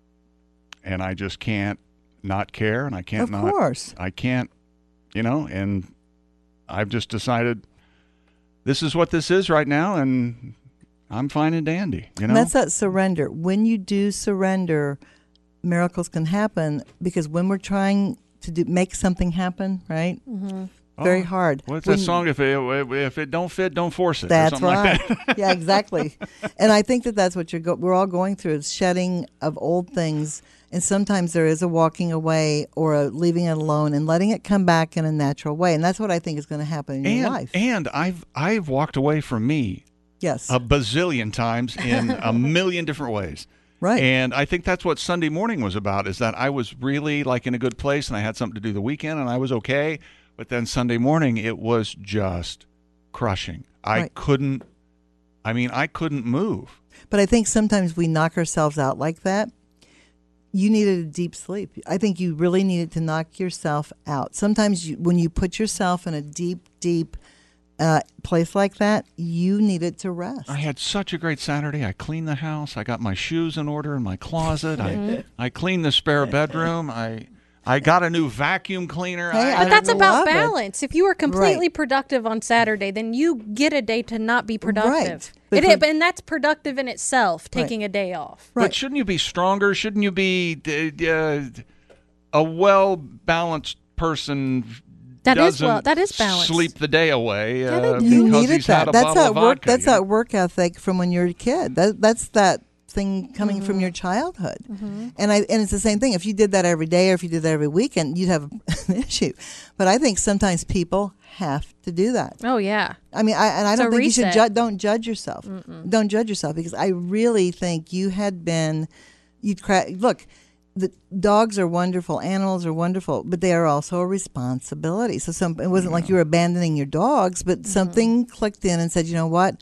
and I just can't not care, and I can't Of not. course. I can't, you know, and I've just decided this is what this is right now, and I'm fine and dandy. You know, And that's that surrender. When you do surrender, miracles can happen, because when we're trying to do, make something happen, right? Very Oh, hard. What's When- that song? If it if it don't fit, don't force it. or That's something right. Like that. Yeah, exactly. And I think that that's what you're go- we're all going through, is shedding of old things. And sometimes there is a walking away or a leaving it alone and letting it come back in a natural way. And that's what I think is going to happen in your and life. and I've I've walked away from me Yes. a bazillion times in a million different ways. right. And I think that's what Sunday morning was about, is that I was really like in a good place and I had something to do the weekend and I was okay. But then Sunday morning, it was just crushing. I Right. couldn't, I mean, I couldn't move. But I think sometimes we knock ourselves out like that. You needed a deep sleep. I think you really needed to knock yourself out. Sometimes you, when you put yourself in a deep, deep uh, place like that, you needed to rest. I had such a great Saturday. I cleaned the house. I got my shoes in order in my closet. I I cleaned the spare bedroom. I I got a new vacuum cleaner. Hey, I, I But that's love about it. balance. If you were completely Right. productive on Saturday, then you get a day to not be productive. Right. But It, for- and that's productive in itself, taking a day off. Right. But shouldn't you be stronger? Shouldn't you be uh, uh, a well balanced person? That is doesn't well- that is balanced. Sleep the day away uh, you because needed he's had that. a That's bottle that of work. vodka, That's you know? that work ethic from when you're a kid. That that's that thing coming Mm-hmm. from your childhood. And I and it's the same thing. If you did that every day or if you did that every weekend, you'd have an issue. But I think sometimes people have to do that. Oh yeah. I mean, I and I It's a don't think you should reset. ju- don't judge yourself. Don't judge yourself, because I really think you had been you'd cra- look. the dogs are wonderful, animals are wonderful, but they are also a responsibility. So some it wasn't like you were abandoning your dogs, but something clicked in and said, you know what?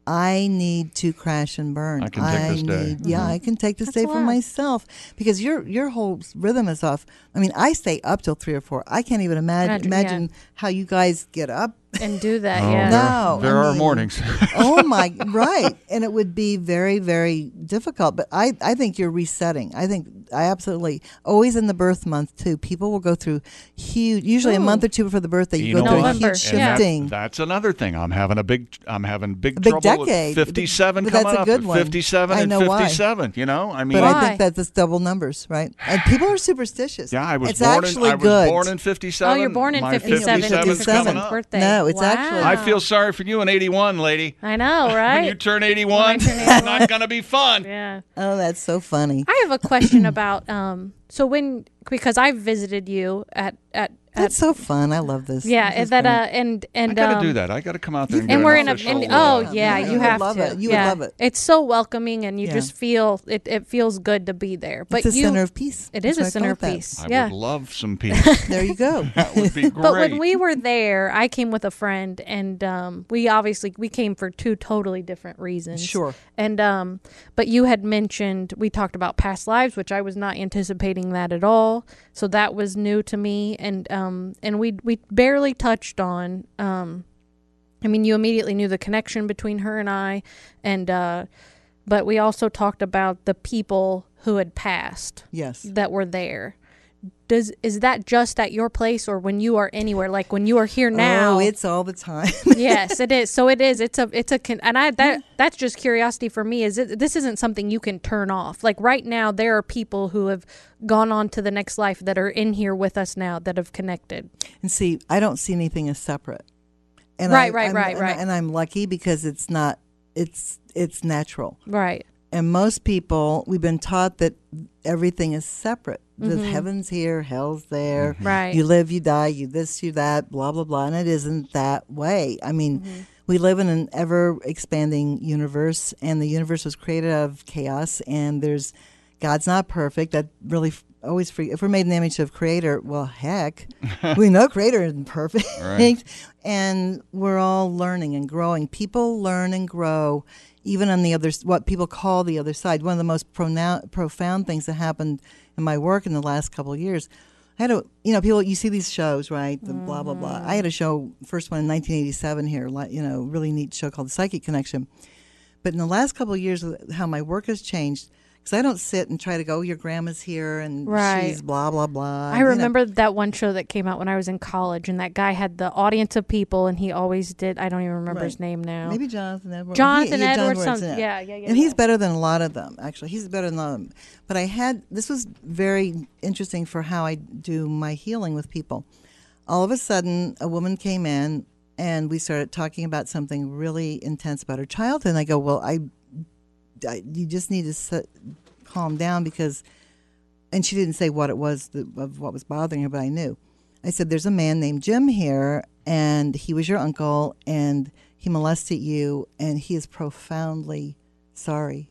I need to crash and burn. I can take this day. need- Yeah, I can take this That's day for wild. myself because your your whole rhythm is off. I mean, I stay up till three or four. I can't even imagine Imagine, yeah. imagine how you guys get up. And do that, Oh, yeah. there, No, there I are mean- mornings. Oh my, right. And it would be very, very difficult. But I, I think you're resetting. I think I absolutely, always in the birth month too, people will go through huge, usually a Ooh. month or two before the birthday, you, You go know through what? a huge November, yeah. shifting. That, that's another thing. I'm having a big. I'm having big, A big trouble decade. with fifty-seven But that's coming a up. good with one. fifty-seven I and know why. fifty-seven. You know, I mean, But I Why? think that that's double numbers, right? And people are superstitious. yeah, I was it's born. actually in, I was good. born in fifty-seven. Oh, you're born in My fifty-seven. fifty-seven's It's coming Kristen's up. birthday. No, it's Wow. actually- I feel sorry for you in eighty-one, lady. I know, When right? you turn When eighty-one, I turn it's eighty-one. not going to be fun. Yeah. Oh, that's so funny. I have a question about um so when because I visited you at at, at That's so fun. I love this. yeah, This is that great. uh and and I got to um, do that. I got to come out there and, And get we're an in a official, and, uh, oh yeah, Yeah, you you would have love to. it. You would yeah. love it. It's so welcoming, and you Yeah. just feel it. It feels good to be there. But it's a you, center of peace. it That's is a why I center call of it that. peace. I yeah. would love some peace. There you go. That would be great. But when we were there, I came with a friend, and um, we obviously we came for two totally different reasons. Sure. And um, but you had mentioned we talked about past lives, which I was not anticipating that at all. So that was new to me, and um, and we we barely touched on. Um, I mean, you immediately knew the connection between her and I, and uh, but we also talked about the people who had passed Yes. that were there. Does is that just at your place, or when you are anywhere, like when you are here now? Oh, it's all the time. Yes, it is. So it is. It's a. It's a. Con- and I that that's just curiosity for me. Is it? This isn't something you can turn off. Like right now, there are people who have gone on to the next life that are in here with us now that have connected. And see, I don't see anything as separate. And Right, I, right, I'm, right, and, right. And I'm lucky because it's not. It's it's natural. Right. And most people, we've been taught that everything is separate. The Mhm. heaven's here, hell's there. Right. You live, you die, you this, you that, blah blah blah. And it isn't that way. I mean, Mm-hmm. we live in an ever expanding universe, and the universe was created out of chaos. And there's God's not perfect. That really f- always free. If we're made in the image of Creator, well, heck, we know Creator isn't perfect, Right. and we're all learning and growing. People learn and grow, even on the other, what people call the other side. One of the most pronou- profound things that happened in my work in the last couple of years. I had a, you know, people, you see these shows, right? The blah, blah, blah. I had a show, first one in nineteen eighty-seven here, like, you know, really neat show called The Psychic Connection. But in the last couple of years, how my work has changed, because I don't sit and try to go, your grandma's here and Right. she's blah, blah, blah. I you know. remember that one show that came out when I was in college, and that guy had the audience of people, and he always did. I don't even remember Right. his name now. Maybe Jonathan Edwards. Jonathan He- he- John Edwards. Some, yeah. yeah, yeah, yeah. And he's yeah. better than a lot of them, actually. He's better than a lot of them. But I had, this was very interesting for how I do my healing with people. All of a sudden, a woman came in, and we started talking about something really intense about her childhood. And I go, well, I, I you just need to sit, calm down because, and she didn't say what it was that, of what was bothering her, but I knew. I said, there's a man named Jim here, and he was your uncle, and he molested you, and he is profoundly sorry.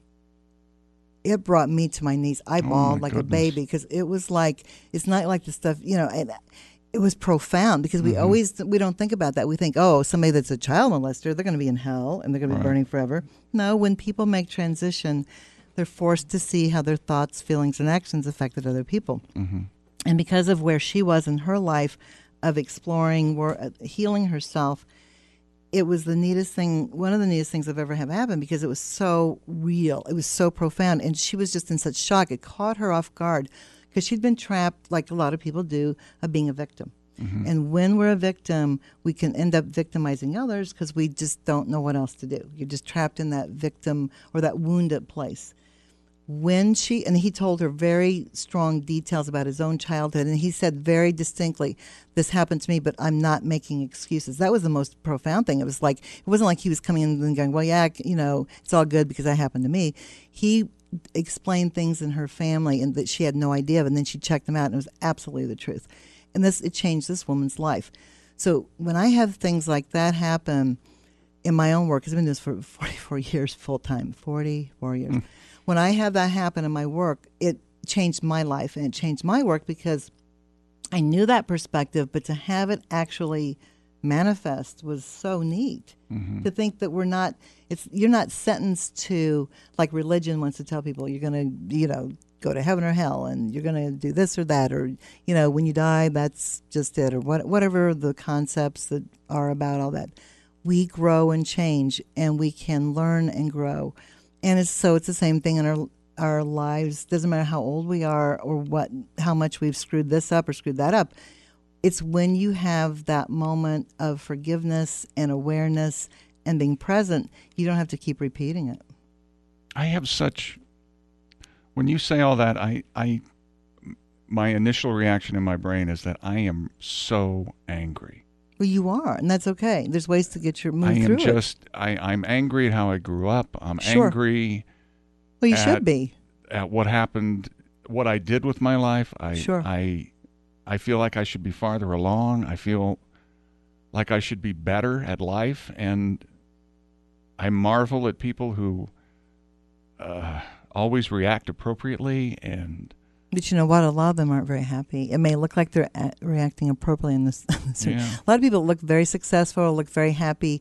It brought me to my knees. I Oh, bawled my like goodness. a baby because it was like, it's not like the stuff, you know, and it was profound because we Mhm. always, we don't think about that. We think, oh, somebody that's a child molester, they're going to be in hell and they're going to be Right. burning forever. No, when people make transition, they're forced to see how their thoughts, feelings, and actions affected other people. Mm-hmm. And because of where she was in her life of exploring, wor- uh, healing herself, it was the neatest thing, one of the neatest things I've ever had happen because it was so real. It was so profound. And she was just in such shock. It caught her off guard because she'd been trapped, like a lot of people do, of being a victim. Mm-hmm. And when we're a victim, we can end up victimizing others because we just don't know what else to do. You're just trapped in that victim or that wounded place. When she, and he told her very strong details about his own childhood, and he said very distinctly, this happened to me, but I'm not making excuses. That was the most profound thing. It was like, it wasn't like he was coming in and going, well, yeah, you know, it's all good because that happened to me. He explained things in her family and that she had no idea of, and then she checked them out, and it was absolutely the truth. And this, it changed this woman's life. So when I have things like that happen in my own work, because I've been doing this for forty-four years full time, forty-four years. Mm. When I have that happen in my work, it changed my life and it changed my work because I knew that perspective, but to have it actually manifest was so neat. Mm-hmm. To think that we're not, it's you're not sentenced to, like religion wants to tell people, you're going to, you know, go to heaven or hell, and you're going to do this or that, or, you know, when you die, that's just it, or what, whatever the concepts that are about all that. We grow and change, and we can learn and grow. And it's so it's the same thing in our our lives. Doesn't matter how old we are or what, how much we've screwed this up or screwed that up. It's when you have that moment of forgiveness and awareness and being present, you don't have to keep repeating it. I have such, when you say all that, I, I, my initial reaction in my brain is that I am so angry. Well, you are, and that's okay. There's ways to get your move I am through just, I, I'm angry at how I grew up. I'm Sure. angry Well, you at- should be. at what happened, what I did with my life. I, Sure. I, I feel like I should be farther along. I feel like I should be better at life, and I marvel at people who uh, always react appropriately. And But you know what? A lot of them aren't very happy. It may look like they're a- reacting appropriately in this. this Yeah. A lot of people that look very successful, look very happy,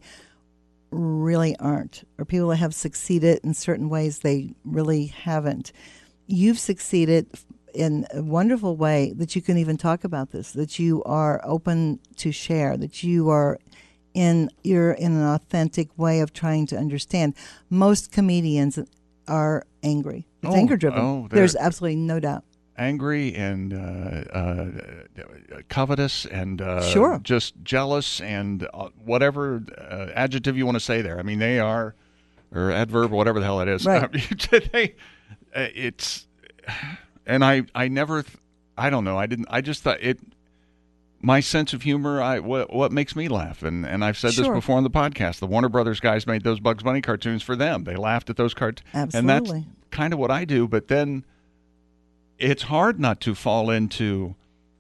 really aren't. Or people that have succeeded in certain ways, they really haven't. You've succeeded in a wonderful way that you can even talk about this, that you are open to share, that you are in, you're in an authentic way of trying to understand. Most comedians are angry. It's Oh, anger driven. oh, they're- There's absolutely no doubt. angry and uh, uh, covetous and uh, Sure. just jealous and uh, whatever uh, adjective you want to say there. I mean, they are, or adverb, whatever the hell it is. Right. they, uh, it's, and I, I never, th- I don't know. I didn't. I just thought it. My sense of humor, I what what makes me laugh, and and I've said Sure. this before on the podcast. The Warner Brothers guys made those Bugs Bunny cartoons for them. They laughed at those cartoons, and that's Absolutely. kind of what I do. But then it's hard not to fall into,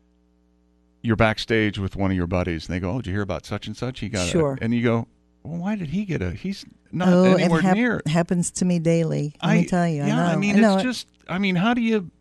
you're backstage with one of your buddies, and they go, "Oh, did you hear about such and such? He got Sure. a," and you go, "Well, why did he get a? He's not oh, anywhere it hap- near." happens to me daily. Let I me tell you. yeah, I know. I mean, I know it's it. just. I mean, how do you?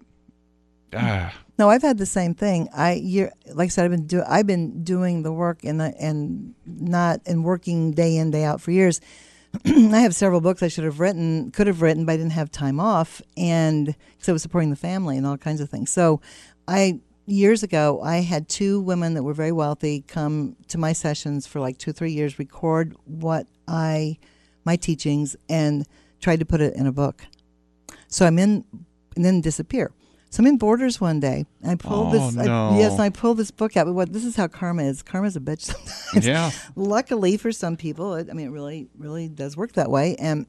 Ah, No, I've had the same thing. I, you're, like I said, I've been do, I've been doing the work and the, and not and working day in day out for years. I have several books I should have written, could have written, but I didn't have time off, and because I was supporting the family and all kinds of things. So, I years ago I had two women that were very wealthy come to my sessions for like two or three years, record what I my teachings, and tried to put it in a book. So I'm in, and then disappear. So I'm in Borders one day. And I pulled Oh, this. no. I, yes, and I pulled this book out. But what this is how karma is. Karma's a bitch sometimes. yeah. Luckily for some people, it, I mean, it really, really does work that way. And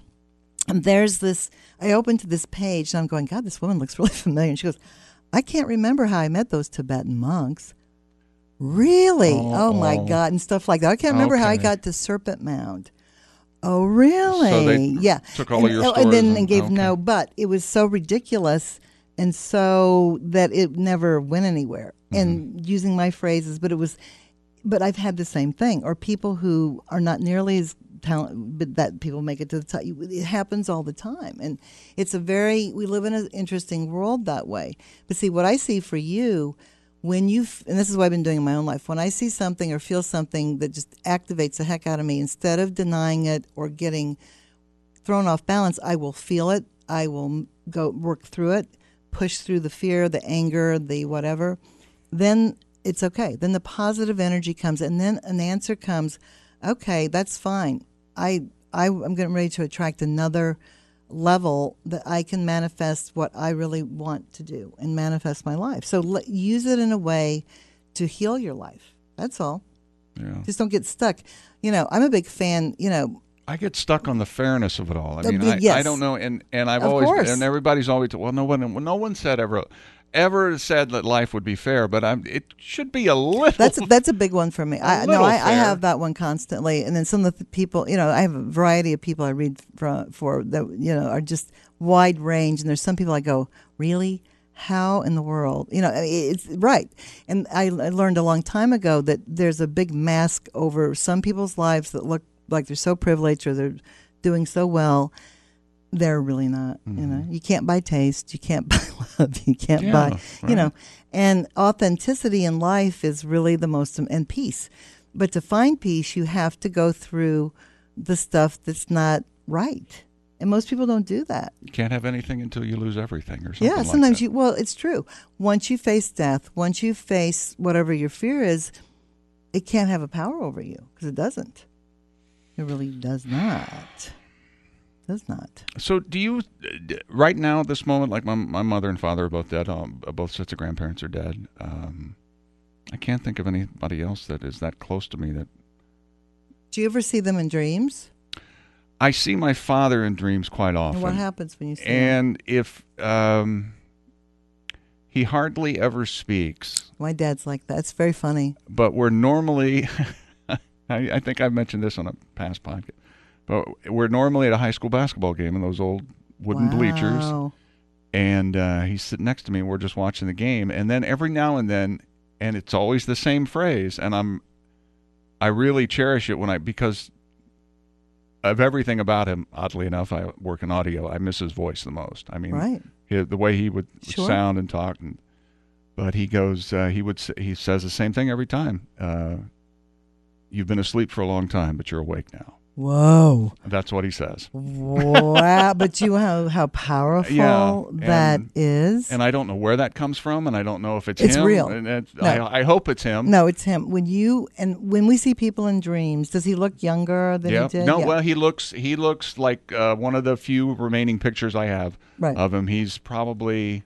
and there's this. I opened to this page, and I'm going, God, this woman looks really familiar. And she goes, I can't remember how I met those Tibetan monks. Really? Oh, Oh, my oh. God, and stuff like that. I can't remember how I Okay. got to Serpent Mound. Oh, really? So they yeah. took all and, of your oh, stories and then and- and gave okay. no, but it was so ridiculous, and so that it never went anywhere. Mm-hmm. And using my phrases, but it was, but I've had the same thing. Or people who are not nearly as talented, but that people make it to the top. It happens all the time, and it's a very. We live in an interesting world that way. But see, what I see for you. When you, and this is what I've been doing in my own life, when I see something or feel something that just activates the heck out of me, instead of denying it or getting thrown off balance, I will feel it. I will go work through it, push through the fear, the anger, the whatever. Then it's okay. Then the positive energy comes, and then an answer comes. Okay, that's fine. I, I I'm getting ready to attract another level that I can manifest what I really want to do and manifest my life. So l- use it in a way to heal your life. That's all. Yeah. Just don't get stuck. You know, I'm a big fan, you know, I get stuck on the fairness of it all. I Uh, mean, y- I, yes. I don't know, and, and I've Of always course. and everybody's always well, no one no one said ever ever said that life would be fair, but I'm, it should be a little. that's that's a big one for me. I no, little I, I fair. have that one constantly, and then some of the people, you know, I have a variety of people I read for, for that, you know, are just wide range, and there's some people I go, really, how in the world, you know, it's right. And I, I learned a long time ago that there's a big mask over some people's lives that look like they're so privileged or they're doing so well. They're really not. Mm-hmm. You know, you can't buy taste. You can't buy love. You can't Yeah, buy. right. You know, and authenticity in life is really the most, and peace. But to find peace, you have to go through the stuff that's not right. And most people don't do that. You can't have anything until you lose everything, or something. Yeah, like sometimes that. you, well, it's true. Once you face death, once you face whatever your fear is, it can't have a power over you because it doesn't. It really does not. Does not. So, do you, right now at this moment, like my my mother and father are both dead. Um, both sets of grandparents are dead. Um, I can't think of anybody else that is that close to me. That Do you ever see them in dreams? I see my father in dreams quite often. And what happens when you see him? And if um, he hardly ever speaks, My dad's like that. It's very funny. but we're normally, I, I think I've mentioned this on a past podcast, but we're normally at a high school basketball game in those old wooden bleachers, Wow. and uh, he's sitting next to me, and we're just watching the game, and then every now and then, and it's always the same phrase, and I'm, I really cherish it when I, because of everything about him, oddly enough, I work in audio, I miss his voice the most. I mean, Right. he, the way he would Sure. sound and talk, and, but he goes, uh, he would, s- he says the same thing every time. Uh, You've been asleep for a long time, but you're awake now. Whoa. That's what he says. Wow. But you know how, how powerful Yeah, that and- is. And I don't know where that comes from, and I don't know if it's, It's him. real. And it, No. I, I hope it's him. No, it's him. When you and when we see people in dreams, does he look younger than Yeah. he did? No. Yeah. Well, he looks. He looks like uh, one of the few remaining pictures I have Right. of him. He's probably.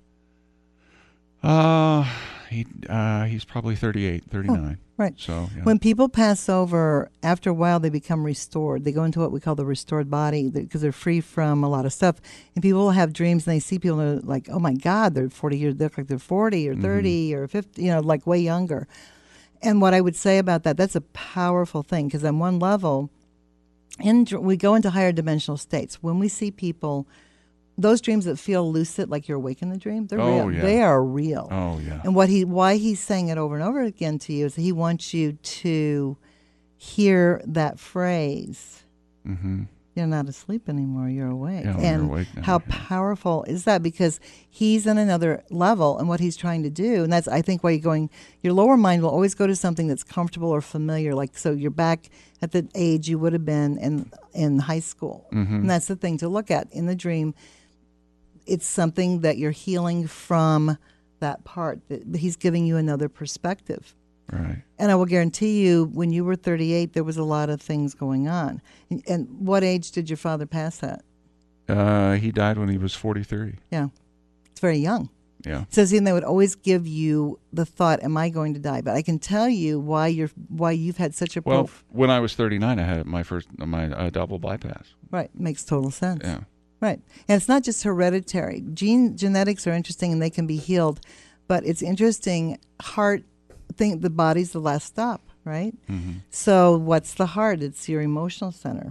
Uh, he uh, he's probably thirty-eight, thirty-nine. right. So yeah. When people pass over, after a while, they become restored. They go into what we call the restored body because they're free from a lot of stuff. And people will have dreams, and they see people and they're like, "Oh my God, they're forty years. They look like they're forty or thirty or fifty. You know, like way younger." And what I would say about that, that's a powerful thing because on one level, in dr- we go into higher dimensional states. When we see people, those dreams that feel lucid, like you're awake in the dream, they're Oh, real. yeah. They are real. oh yeah. And what he, why he's saying it over and over again to you is he wants you to hear that phrase. Mm-hmm. You're not asleep anymore. You're awake. Yeah, you're and awake now, how yeah. powerful is that? Because he's in another level, and what he's trying to do, and that's I think why you're going. Your lower mind will always go to something that's comfortable or familiar. Like so, you're back at the age you would have been in in high school, Mm-hmm. and that's the thing to look at in the dream. It's something that you're healing from that part. That he's giving you another perspective. Right. And I will guarantee you, when you were thirty-eight, there was a lot of things going on. And, and what age did your father pass at? Uh, he died when he was forty-three. Yeah, it's very young. Yeah. It says, and they would always give you the thought, "Am I going to die?" But I can tell you why you're why you've had such a Well, prof- when I was thirty-nine, I had my first my uh, double bypass. right. Makes total sense. Yeah. Right, and it's not just hereditary. Gene genetics are interesting, and they can be healed. But it's interesting. Heart thing. The body's the last stop, right? Mm-hmm. So what's the heart? It's your emotional center.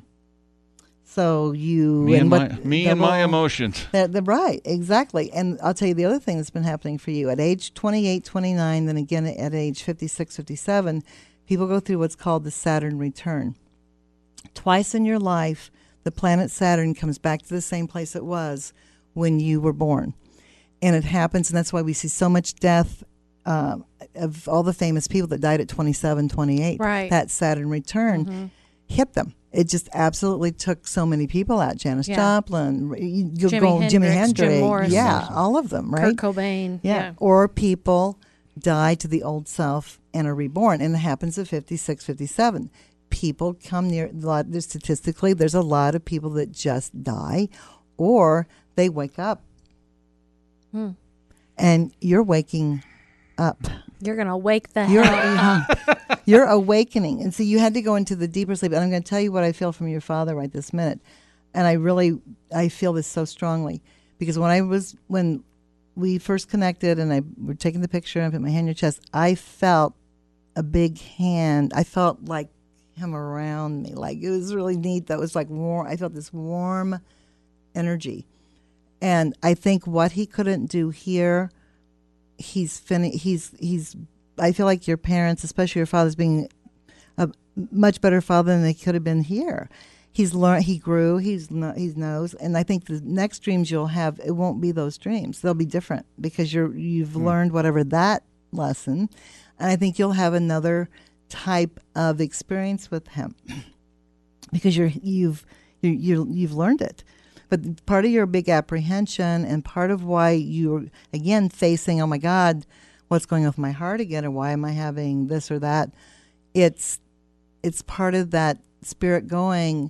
So you Me and my what- me the and my whole- emotions. That, the, right, exactly. And I'll tell you the other thing that's been happening for you. At age twenty-eight, twenty-nine, then again at age fifty-six, fifty-seven, people go through what's called the Saturn return. Twice in your life, the planet Saturn comes back to the same place it was when you were born. And it happens, and that's why we see so much death um, of all the famous people that died at twenty-seven, twenty-eight. Right. That Saturn return Mm-hmm. hit them. It just absolutely took so many people out. Janis Yeah. Joplin, you, you Jimi go, Jimi Hendrix, Hendrix, Jim Morrison. yeah, all of them, right? Kurt Cobain. yeah. Yeah. Or people die to the old self and are reborn, and it happens at fifty-six, fifty-seven. People come near, a lot, there's statistically, there's a lot of people that just die, or they wake up, Hmm. and you're waking up. You're gonna wake the You're, hell up. you're awakening. And so you had to go into the deeper sleep. And I'm going to tell you what I feel from your father right this minute. And I really, I feel this so strongly. Because when I was, when we first connected and I were taking the picture and I put my hand on your chest, I felt a big hand. I felt like him around me. Like it was really neat. That was like warm. I felt this warm energy. And I think what he couldn't do here, he's fin- he's he's I feel like your parents, especially your father's being a much better father than they could have been here. He's learned. He grew. He's no, he knows. And I think the next dreams you'll have, it won't be those dreams. They'll be different because you're you've Hmm. learned whatever that lesson, and I think you'll have another type of experience with him because you're you've you you you've learned it. But part of your big apprehension and part of why you're again facing, oh my God, what's going on with my heart again, or why am I having this or that? It's it's part of that spirit going,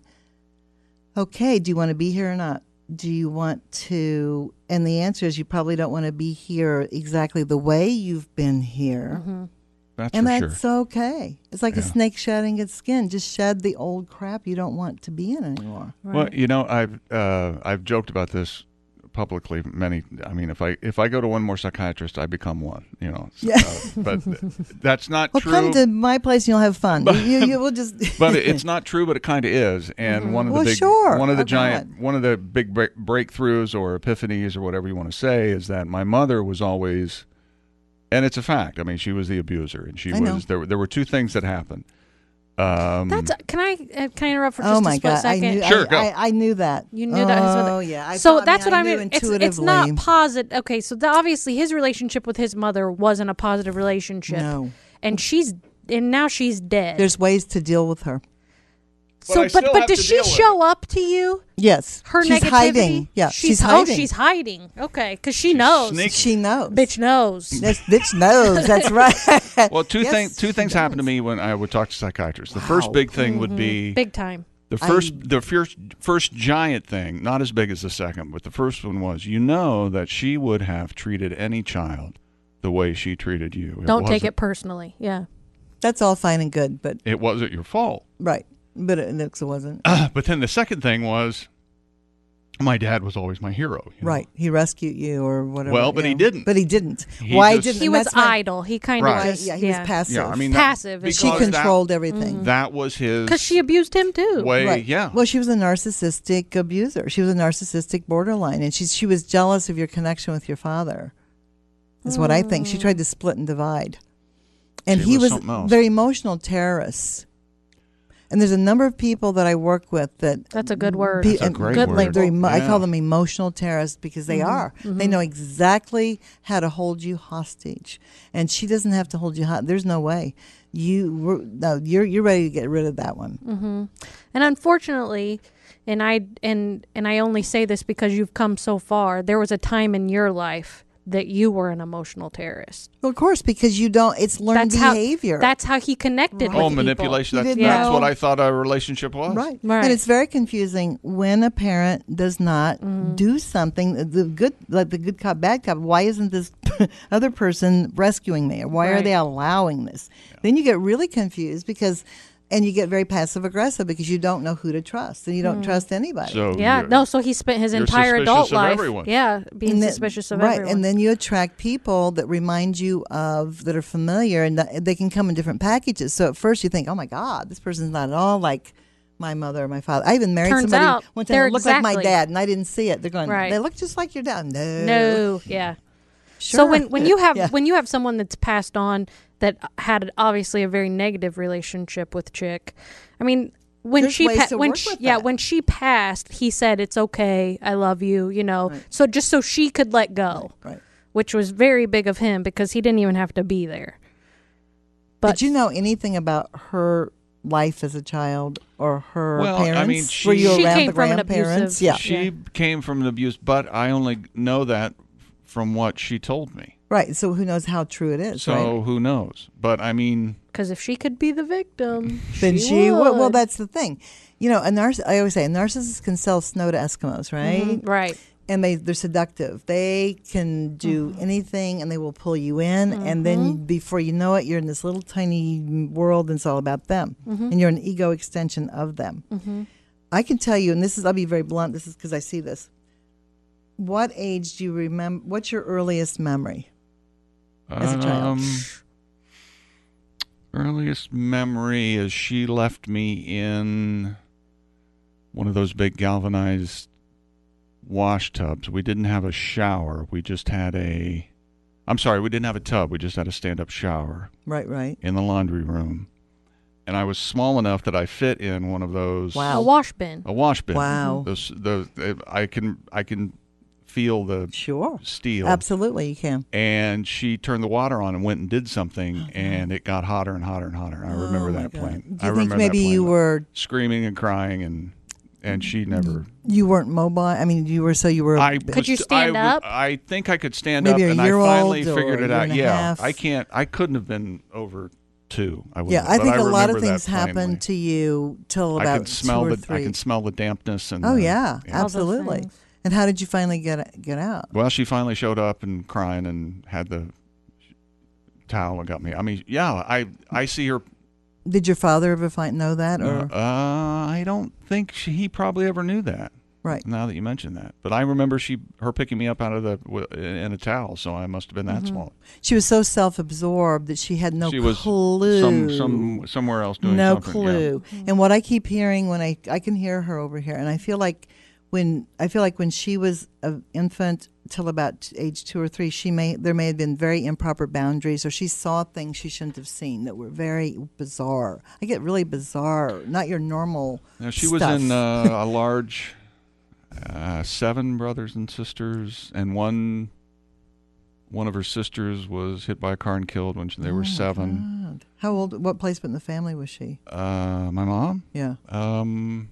okay, do you want to be here or not? Do you want to? And the answer is you probably don't want to be here exactly the way you've been here. That's And for that's sure. okay. It's like a Yeah. snake shedding its skin. Just shed the old crap you don't want to be in anymore. Well, you know, I've uh, I've joked about this publicly many. I mean, if I if I go to one more psychiatrist, I become one. You know, so, Yeah. uh, but that's not Well, true. come to my place and you'll have fun. you, you, you will just. but it- it's not true, but it kind of is. And one of the Well, big, sure. one of the Oh, giant, God. one of the big break- breakthroughs or epiphanies or whatever you want to say is that my mother was always, and it's a fact. I mean, she was the abuser, and she I was. know. There, were- there were two things that happened. Um, That's can I uh, can I interrupt for just Oh a my split God! I second? knew. Sure, I, go. I, I knew that. You knew that his Oh mother- yeah. I so thought- that's I what I knew mean. It's, it's intuitively. not positive. Okay, so the, obviously his relationship with his mother wasn't a positive relationship. No. And she's and now she's dead. There's ways to deal with her. so, I but still but have does to she deal with show up to you? Yes. Her she's negativity. hiding. Yeah. she's, she's hiding. Oh, she's hiding. Okay, because she knows. sneaky. She knows. Bitch knows. This bitch knows. That's right. well, two Yes, things. Two she things happened to does. me when I would talk to psychiatrists. The first Wow. big thing would be Big time. the first. I- the first first giant thing, not as big as the second, but the first one was, you know, that she would have treated any child the way she treated you. Don't take wasn't- it personally. Yeah. That's all fine and good, but It wasn't your fault. right. But it, it wasn't. But then the second thing was, my dad was always my hero. you know? Right. He rescued you or whatever. Well, but you he know. didn't. But he didn't. He Why just- didn't He and was that's my- idle. He kind of Right. was. Yeah, he was passive. Yeah, I mean, that- Passive. because She that- controlled everything. That was his. Because she abused him too. way. Right. Yeah. Well, she was a narcissistic abuser. She was a narcissistic borderline, and she she was jealous of your connection with your father. Is what I think. She tried to split and divide, and She he was was something else. very emotional terrorist. And there's a number of people that I work with that That's a good word. Pe- That's a and great Good word. label. they're emo- I Yeah. call them emotional terrorists because they are. They know exactly how to hold you hostage, and she doesn't have to hold you hostage. There's no way. You were- no, you're you're ready to get rid of that one. And unfortunately, and I and and I only say this because you've come so far. There was a time in your life that you were an emotional terrorist. Well, of course, because you don't. It's learned That's how behavior. that's how he connected Right. with Oh, people. manipulation. You That's, didn't that's know. what I thought a relationship was. Right. Right. And it's very confusing when a parent does not Mm-hmm. do something. The good, like the good cop, bad cop. Why isn't this other person rescuing me? Or why are Right. they allowing this? Then you get really confused because, and you get very passive aggressive because you don't know who to trust and you don't trust anybody. So Yeah, you're- no, so he spent his you're entire suspicious adult of life everyone. yeah, being And then- suspicious of right, everyone. and then you attract people that remind you of that are familiar, and that, they can come in different packages. So at first you think, "Oh my God, this person's not at all like my mother or my father." I even married Turns somebody out one time they're that looked like my exactly- dad, and I didn't see it. They're going, Right. "They look just like your dad." No, no, yeah. Sure. So when, when you have Yeah. when you have someone that's passed on that had obviously a very negative relationship with Chick, I mean when There's she ways pa- to when work she, with yeah that. when she passed, he said it's okay, I love you, you know, so just so she could let go, right. which was very big of him because he didn't even have to be there. But Did you know anything about her life as a child or her Well, I parents? mean, Were she- you She around came the from an grandparents? abusive- Yeah, She Yeah. came from an abuse, but I only know that from what she told me. right. So who knows how true it is? So right? who knows? But I mean, because if she could be the victim, Then she, she, would. well, well, that's the thing. You know, a narciss- I always say a narcissist can sell snow to Eskimos, right? Mhm, right. And they they're seductive. They can do Mm-hmm. anything, and they will pull you in. And then you, before you know it, you're in this little tiny world, and it's all about them. Mm-hmm. And you're an ego extension of them. I can tell you, and this is I'll be very blunt. This is because I see this. What age do you remember? What's your earliest memory as a child? um, earliest memory is she left me in one of those big galvanized wash tubs. We didn't have a shower. We just had a. I'm sorry, we didn't have a tub. We just had a stand-up shower Right, right. in the laundry room. and I was small enough that I fit in one of those. Wow. A wash bin. A wash bin. Wow. Those, the I can I can feel the Sure. steel. Absolutely, you can. And she turned the water on and went and did something, and it got hotter and hotter and hotter. I remember Oh, my that God. plane. Do I you remember think that maybe plane you were screaming and crying, and and she never. you weren't mobile? I mean, you were so you were. I Could was- you stand I, was- up? I think I could stand Maybe up, a and I year finally old figured or it a year out. and a Yeah, half. I can't. I couldn't have been over two. I yeah, wouldn't, I but think a lot of remember that things happen plainly. to you till I about can smell two or the. three. I can smell the dampness and. oh the- yeah, those absolutely. things. And how did you finally get get out? Well, she finally showed up and crying and had the towel and got me. I mean, yeah, I I see her. Did your father ever find know that or Uh, I don't think she, he probably ever knew that. right? Now that you mention that, but I remember she her picking me up out of the in a towel, so I must have been that Mm-hmm. small. She was so self-absorbed that she had no she was clue. some some somewhere else doing no something. yeah. clue. And what I keep hearing when I I can hear her over here, and I feel like when I feel like when she was an infant till about age two or three, she may there may have been very improper boundaries, or she saw things she shouldn't have seen that were very bizarre. I get really bizarre, not your normal. Now, she was stuff. in uh, a large uh, seven brothers and sisters, and one one of her sisters was hit by a car and killed when she, they Oh, were my seven. God. How old? What placement in the family was she? Uh, my mom. Yeah. Um,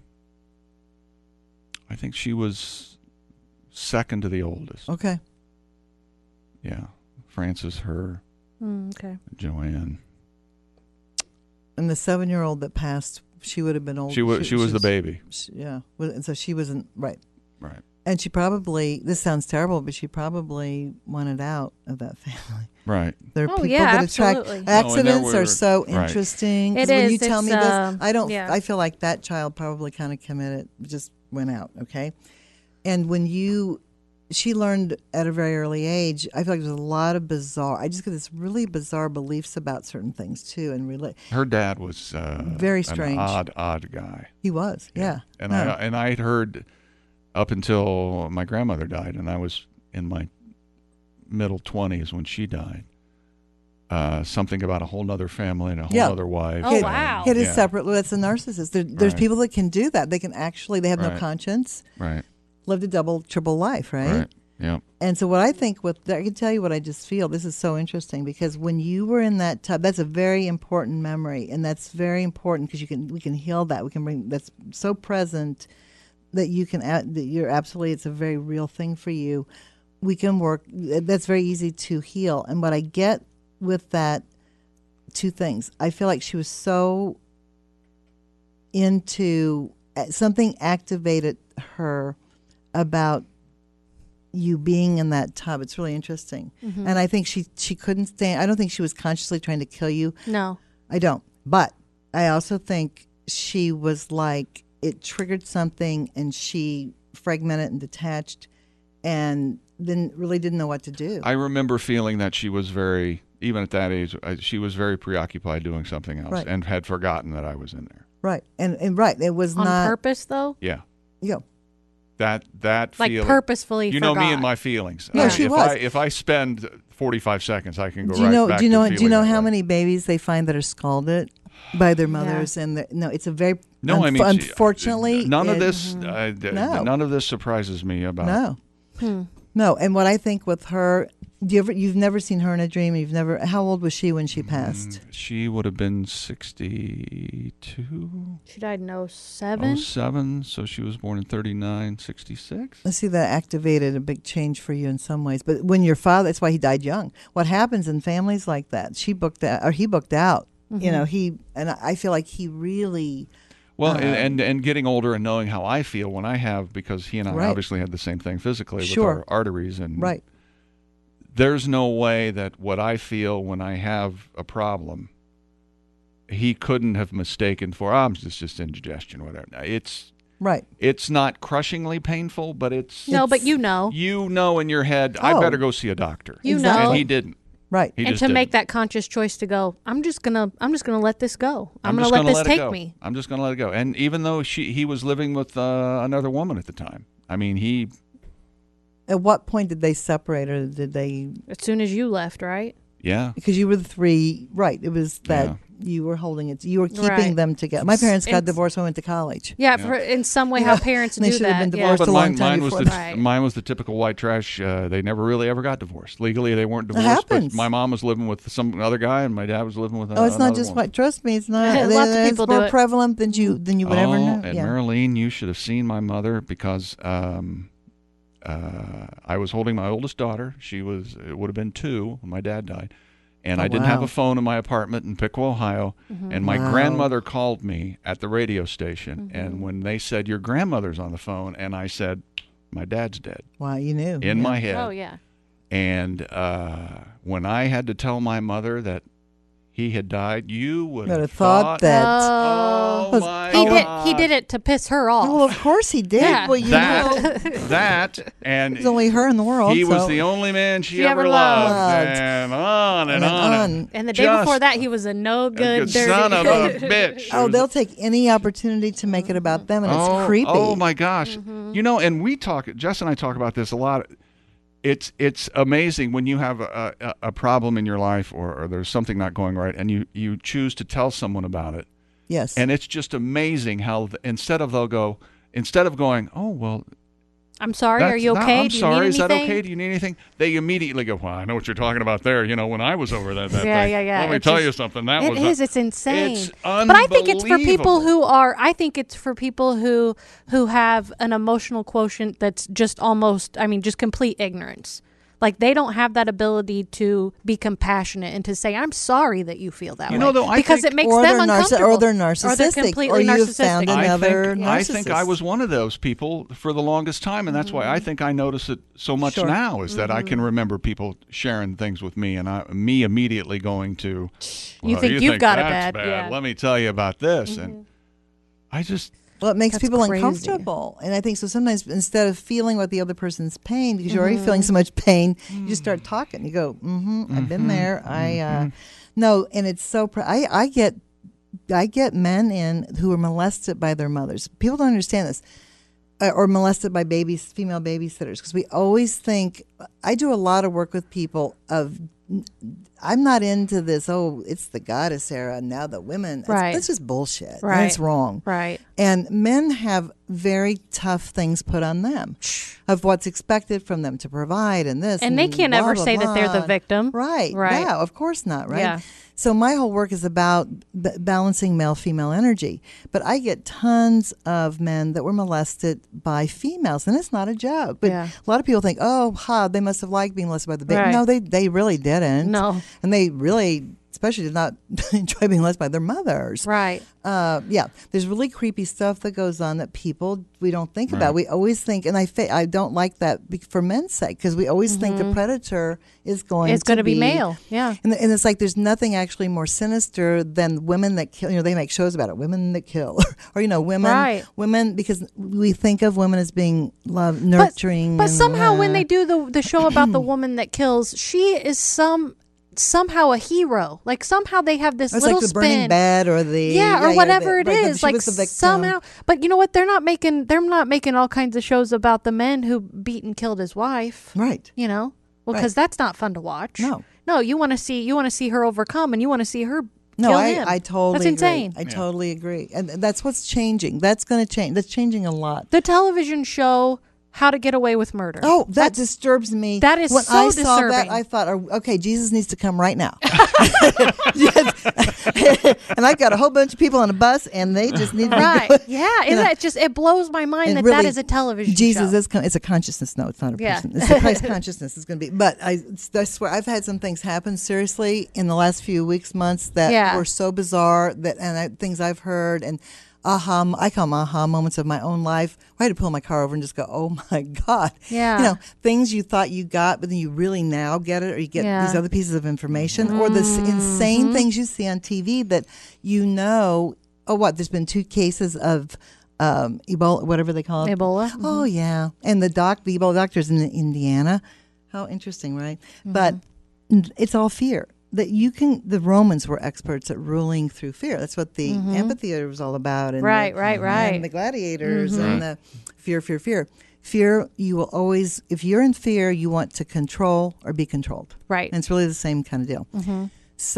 I think she was second to the oldest. Okay. Yeah, Frances, her, Mm, okay. Joanne. And the seven-year-old that passed, she would have been old. She was she was the baby. She, yeah. Well, and so she wasn't right. Right. And she probably, this sounds terrible, but she probably wanted out of that family. Right. There are Oh, people yeah, that attract absolutely. No, and there accidents were- are so right. interesting. 'Cause It when is, you tell it's, me this, uh, I don't. yeah. I feel like that child probably kind of committed, just went out. Okay, and when you, she learned at a very early age. I feel like there's a lot of bizarre. I just get this really bizarre beliefs about certain things too, and really, Her dad was uh, Very strange. an odd, odd guy. he was. Yeah, And No. I and I had heard up until my grandmother died, and I was in my middle twenties when she died. Uh, something about a whole nother family and a whole Yeah. other wife. Oh, and- wow. It is yeah, separate. That's a narcissist. There, there's Right. people that can do that. They can actually. They have no Right. conscience. Right. Lived a double, triple life. Right. Right. Yeah. And so, what I think with I can tell you what I just feel. This is so interesting because when you were in that tub, that's a very important memory, and that's very important because you can we can heal that. We can bring that's so present that you can add, that you're absolutely. It's a very real thing for you. We can work. That's very easy to heal. And what I get with that, two things. I feel like she was so into something activated her about you being in that tub. It's really interesting. Mm-hmm. And I think she she couldn't stand I don't think she was consciously trying to kill you. No. I don't. But I also think she was like it triggered something and she fragmented and detached and then really didn't know what to do. I remember feeling that she was very, even at that age, I, she was very preoccupied doing something else Right. and had forgotten that I was in there. right. And and right, it was On not purpose, though? Yeah. you know, That that Like feeling. purposefully You know me forgot. and my feelings. No, I- she if was. I if I spend forty-five seconds, I can go do you right know back do you to know do you feeling know that how way. many babies they find that are scalded by their mothers and the, no, it's a very No, I unf- mean, she- unfortunately none of it- this. Uh, d- No. None of this surprises me about. No. Hmm. No, and what I think with her, do you ever, you've never seen her in a dream. You've never. How old was she when she passed? Mm, She would have been sixty-two, She died in oh seven. oh seven, so she was born in thirty-nine, sixty-six. Let's see, that activated a big change for you in some ways. But when your father, that's why he died young. What happens in families like that? She booked out, or he booked out. Mm-hmm. You know, he and I feel like he really. Well, Uh, and, and and getting older and knowing how I feel when I have, because he and I Right. obviously had the same thing physically Sure. with our arteries, and Right. there's no way that what I feel when I have a problem, he couldn't have mistaken for, oh, it's just indigestion, whatever. It's Right. it's not crushingly painful, but it's No, but It's- you know. you know in your head, I Oh. better go see a doctor. You Exactly. know. And he didn't. Right. He And just to make didn't. that conscious choice to go, I'm just gonna I'm just gonna let this go. I'm, just gonna let gonna this it take go. me. I'm just going to let it go. And even though she he was living with uh, another woman at the time, I mean, he At what point did they separate, or did they? As soon as you left, right? yeah. Because you were the three. Right. It was that. Yeah. you were holding it. You were keeping Right. them together. My parents got It's- divorced when I went to college. Yeah, for, in some way, how parents They do should have that. been yeah. divorced But a long mine, time mine was before the that. Right. mine was the typical white trash. Uh, they never really ever got divorced. Legally, they weren't It divorced. But happens. my mom was living with some other guy, and my dad was living with Oh, it's another not just woman. white. Trust me, it's not. Lots of it's people do more it. prevalent than you than you would oh, ever know. And Yeah. Marilyn, you should have seen my mother because um, uh, I was holding my oldest daughter. She was it would have been two when my dad died, and Oh, I didn't have wow. a phone in my apartment in Piqua, Ohio. And my Wow. grandmother called me at the radio station, Mm-hmm. and when they said your grandmother's on the phone, and I said my dad's dead Wow, you knew. in yeah. my head. Oh yeah. And uh, when I had to tell my mother that he had died, you would Would have have thought that. Oh, Was- my He did. God. He did it to piss her off. Well, of course he did. Yeah. Well, you know, That, that, and there's only her in the world. he was so- the only man she, She ever ever loved. loved. And on and, And then on. on. and the day Just before that, he was a no a good, dirty son of a bitch. Oh, they'll take any opportunity to make it about them, and oh, it's creepy. Oh my gosh! You know, and we talk. Jess and I talk about this a lot. It's it's amazing when you have a, a, a problem in your life, or, or there's something not going right, and you you choose to tell someone about it, Yes. and it's just amazing how th- instead of they'll go instead of going, oh well, I'm sorry. Are that's- you no, okay? I'm Do you sorry. need Is that anything? okay? Do you need anything? They immediately go, well, I know what you're talking about there. You know, when I was over that, that Yeah, thing. yeah, yeah. Let me It's tell just- you something. That It was is. a- It's insane. It's But I think it's for people unbelievable. who are. I think it's for people who who have an emotional quotient that's just almost. I mean, just complete ignorance. Like they don't have that ability to be compassionate and to say, "I'm sorry that you feel that You way," know, though, I because think- it makes or them they're narci- uncomfortable, or they're or they're narcissistic, completely or you've narcissistic. found I another think, I think I narcissist. was one of those people for the longest time, and that's why I think I notice it so much Sure. now. Is that I can remember people sharing things with me, and I, me immediately going to, You "Well, think you've got it that's bad, yeah. Let me tell you about this, and I just Well, it makes That's people crazy. uncomfortable. And I think so sometimes instead of feeling what the other person's pain, because you're already feeling so much pain, you just start talking. You go, mm-hmm, I've been there. I, uh, no, and it's so, pr- I, I get, I get men in who are molested by their mothers. People don't understand this. Uh, or molested by babies, female babysitters, because we always think. I do a lot of work with people of. I'm not into this. Oh, it's the goddess era now. The women, it's- Right. That's just bullshit. And Right. it's wrong. Right. And men have very tough things put on them of what's expected from them to provide and this. And they can't blah, ever blah, say that they're the blah. victim. Right. Right. Yeah, of course not. Right. Yeah. So my whole work is about b- balancing male-female energy. But I get tons of men that were molested by females, and it's not a joke. But Yeah. a lot of people think, oh, ha, they must have liked being molested by the baby. Right. No, they, they really didn't. No. And they really, especially did not enjoy being molested by their mothers. Right. Uh, yeah, there's really creepy stuff that goes on that people we don't think Right. about. We always think, and I fa- I don't like that be- for men's sake because we always think the predator is going. It's going to be male. Yeah. and, and it's like there's nothing actually more sinister than women that kill. You know, they make shows about it, women that kill, or you know, women, Right. women because we think of women as being love, nurturing. But, but and, somehow when uh, they do the the show about the woman that kills, she is some somehow a hero. Like somehow they have this it's little like the spin. burning bed or the yeah, or whatever it the- right, but is. she Like was the victim. somehow, but you know what? They're not making they're not making all kinds of shows about the men who beat and killed his wife. right. You know, well, Right. because that's not fun to watch. No. no, you want to see you want to see her overcome, and you want to see her. No, kill I, him. I totally That's insane. agree. I totally agree. And that's what's changing. That's going to change. That's changing a lot. The television show How to Get Away with Murder. Oh, that disturbs me. that is when so I saw that, disturbing. I thought, oh, okay, Jesus needs to come right now. And I got a whole bunch of people on a bus, and they just need to right? go. Yeah, You isn't know, that just it blows my mind and that really, that is a television Jesus show. is con- it's a consciousness. No, it's not a Yeah. person. It's a Christ consciousness. It's going to be. But I, I swear, I've had some things happen seriously in the last few weeks, months that Yeah. were so bizarre that and I, things I've heard and aha, I call them aha moments of my own life. I had to pull my car over and just go, oh my God. Yeah. You know, things you thought you got, but then you really now get it, or you get Yeah. these other pieces of information, or the s- insane things you see on T V that you know. Oh, what? There's been two cases of um, Ebola, whatever they call it. Ebola. Oh yeah, and the doc, the Ebola doctor's in Indiana. How interesting, right? Mm-hmm. But n- it's all fear. That you can. The Romans were experts at ruling through fear. That's what the amphitheater was all about. And Mm-hmm. Right, the, right, right. And the gladiators Mm-hmm. and the fear, fear, fear. Fear. You will always. If you're in fear, you want to control or be controlled. Right. And it's really the same kind of deal. Mm-hmm. So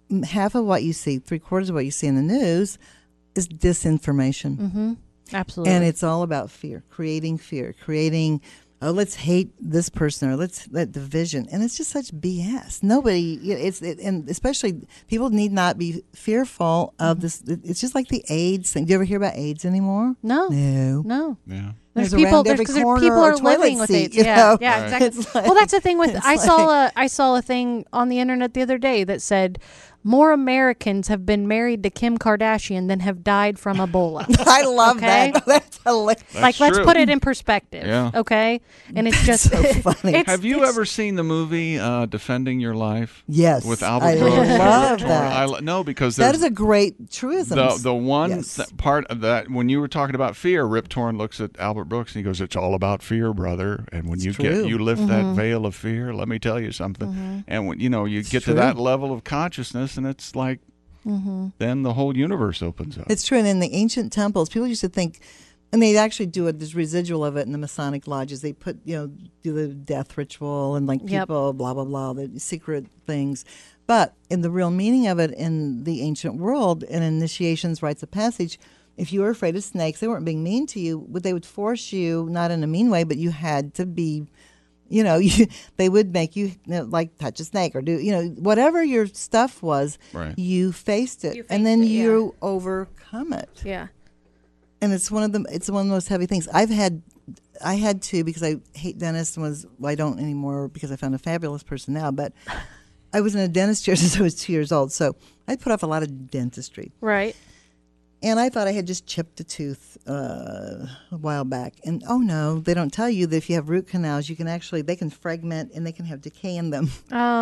m- half of what you see, three quarters of what you see in the news is disinformation. Mm-hmm. Absolutely. And it's all about fear, creating fear, creating, oh, let's hate this person or let's let division. And it's just such B S. Nobody, you know, it's, it, and especially people need not be fearful of this. It- It's just like the AIDS thing. Do you ever hear about AIDS anymore? no, No. no. Yeah. There's There's people. around There's, every 'cause there- corner people or are toilet living with seat, AIDS. you Yeah, know? yeah, Right. exactly. It's like- well, that's the thing with. it's I saw like- a I saw a thing on the internet the other day that said more Americans have been married to Kim Kardashian than have died from Ebola. I love Okay. that. That's hilarious. like, let's true. put it in perspective. Yeah. Okay. And it's just so funny. it's- Have you it's- ever seen the movie uh, Defending Your Life? Yes. With Albert I Brooks. love Or- that. I, lo- no, because That there's is a great truism. the the one Yes. th- part of that when you were talking about fear. Rip Torn looks at Albert Brooks and he goes, "It's all about fear, brother." And when It's you true. get you lift that veil of fear, let me tell you something. And when you know you get true. to that level of consciousness, and it's like then the whole universe opens up. It's true. And in the ancient temples, people used to think, and they actually do it, there's residual of it in the Masonic lodges. They put, you know, do the death ritual and like Yep. people, blah, blah, blah, the secret things. But in the real meaning of it in the ancient world, in initiations, rites of passage, if you were afraid of snakes, they weren't being mean to you, but they would force you, not in a mean way, but you had to be, you know, you, they would make you, you know, like touch a snake or do, you know, whatever your stuff was, Right. you faced it. You and then faced it, yeah. you overcome it. yeah. And it's one of the it's one of the most heavy things. I've had I had to because I hate dentists and was well, I don't anymore because I found a fabulous person now, but I was in a dentist chair since I was two years old. So I put off a lot of dentistry. Right. And I thought I had just chipped a tooth uh, a while back. And oh no, they don't tell you that if you have root canals, you can actually, they can fragment and they can have decay in them.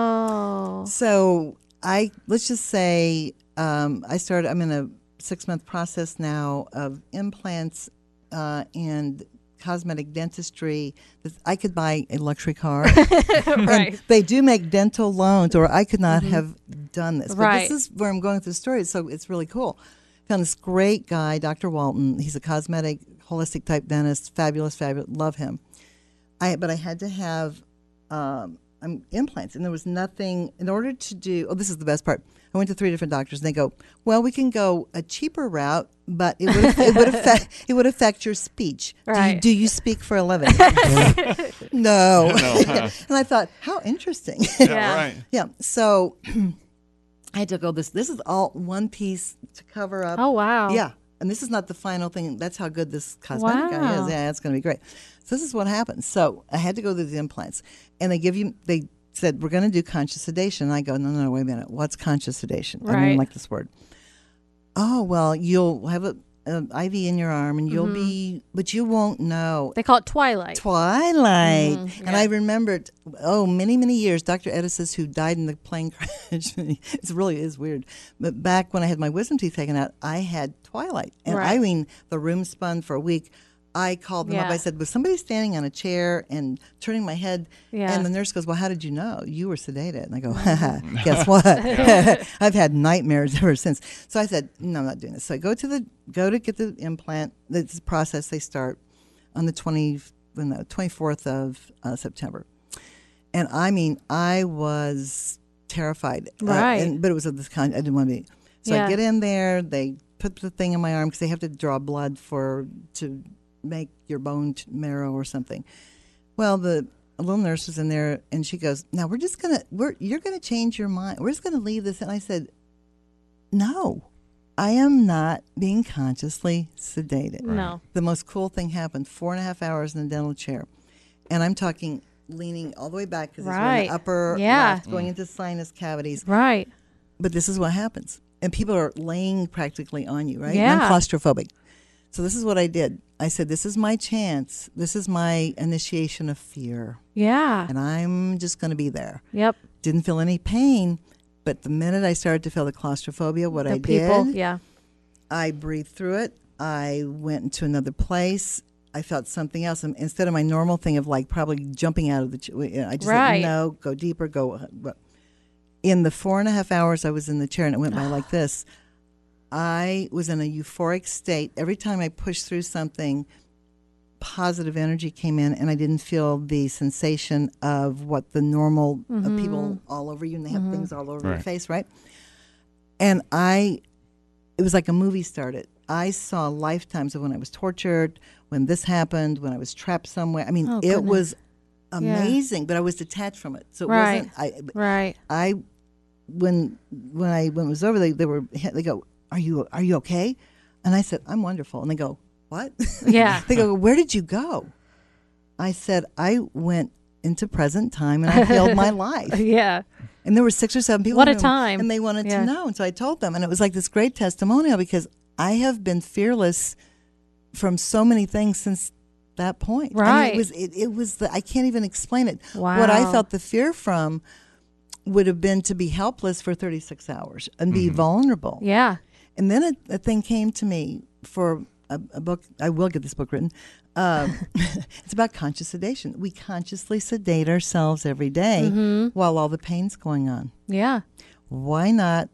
Oh. So I, let's just say, um, I started, I'm in a six month process now of implants uh, and cosmetic dentistry. I could buy a luxury car. Right. And they do make dental loans, or I could not have done this. But Right. this is where I'm going through the story, so it's really cool. Found this great guy, Doctor Walton. He's a cosmetic, holistic type dentist. Fabulous, fabulous. Love him. I but I had to have um, um, implants, and there was nothing in order to do. Oh, this is the best part. I went to three different doctors, and they go, "Well, we can go a cheaper route, but it would it would affect it would affect your speech. Do, you, Right. do you speak for a living?" No. No, huh? And I thought, how interesting. Yeah, Yeah. right. Yeah. So I had to go this. This is all one piece to cover up. Oh wow. Yeah. And this is not the final thing. That's how good this cosmetic guy Wow. is. Yeah, it's going to be great. So this is what happens. So I had to go to the implants, and they give you. They said we're going to do conscious sedation. And I go, no, no, no, wait a minute. What's conscious sedation? I don't Right. even like this word. Oh well, you'll have a, a I V in your arm, and you'll be, but you won't know. They call it Twilight. Twilight. Mm-hmm. And I remembered, oh, many, many years, Doctor Edison, who died in the plane crash, it really is weird. But back when I had my wisdom teeth taken out, I had Twilight. And Right. I mean, the room spun for a week. I called them up. Yeah. I said, was somebody standing on a chair and turning my head? Yeah. And the nurse goes, well, how did you know? You were sedated. And I go, Mm-hmm. guess what? I've had nightmares ever since. So I said, no, I'm not doing this. So I go to the, go to get the implant. This process, they start on the twenty, no, twenty-fourth of uh, September. And I mean, I was terrified. Uh, Right. and, but it was of this kind, I didn't want to be. So Yeah. I get in there, they put the thing in my arm because they have to draw blood for, to make your bone t- marrow or something. Well, the a little nurse was in there, and she goes, "Now we're just gonna, we're you're gonna change your mind. We're just gonna leave this." And I said, "No, I am not being consciously sedated." No. The most cool thing happened. Four and a half hours in a dental chair, and I'm talking leaning all the way back because it's Right. in the upper Yeah. left, going into sinus cavities. Right. But this is what happens. And people are laying practically on you, right? And Yeah. I'm claustrophobic. So this is what I did. I said, this is my chance. This is my initiation of fear. Yeah. And I'm just going to be there. Yep. Didn't feel any pain. But the minute I started to feel the claustrophobia, what The I people. did, Yeah. I breathed through it. I went into another place. I felt something else. And instead of my normal thing of like probably jumping out of the, ch- I just Right. said, no, go deeper, go. In the four and a half hours I was in the chair, and it went by like this, I was in a euphoric state. Every time I pushed through something, positive energy came in, and I didn't feel the sensation of what the normal uh, people all over you, and they have things all over your Right. face, right? And I, it was like a movie started. I saw lifetimes of when I was tortured, when this happened, when I was trapped somewhere. I mean, Oh, it goodness. was amazing, but I was detached from it. So it Right. wasn't, I, Right. I, when, when I, when it was over, they, they were, they go, are you, are you okay? And I said, I'm wonderful. And they go, what? Yeah. They go, where did you go? I said, I went into present time and I healed my life. Yeah. And there were six or seven people. What in a the room, time. And they wanted Yeah. to know. And so I told them. And it was like this great testimonial because I have been fearless from so many things since that point. I mean, Right. it was, it, it was the, I can't even explain it. What I Wow. felt the fear from would have been to be helpless for thirty-six hours and be vulnerable. Yeah. And then a, a thing came to me for a, a book. I will get this book written. Um, it's about conscious sedation. We consciously sedate ourselves every day Mm-hmm. while all the pain's going on. Yeah. Why not?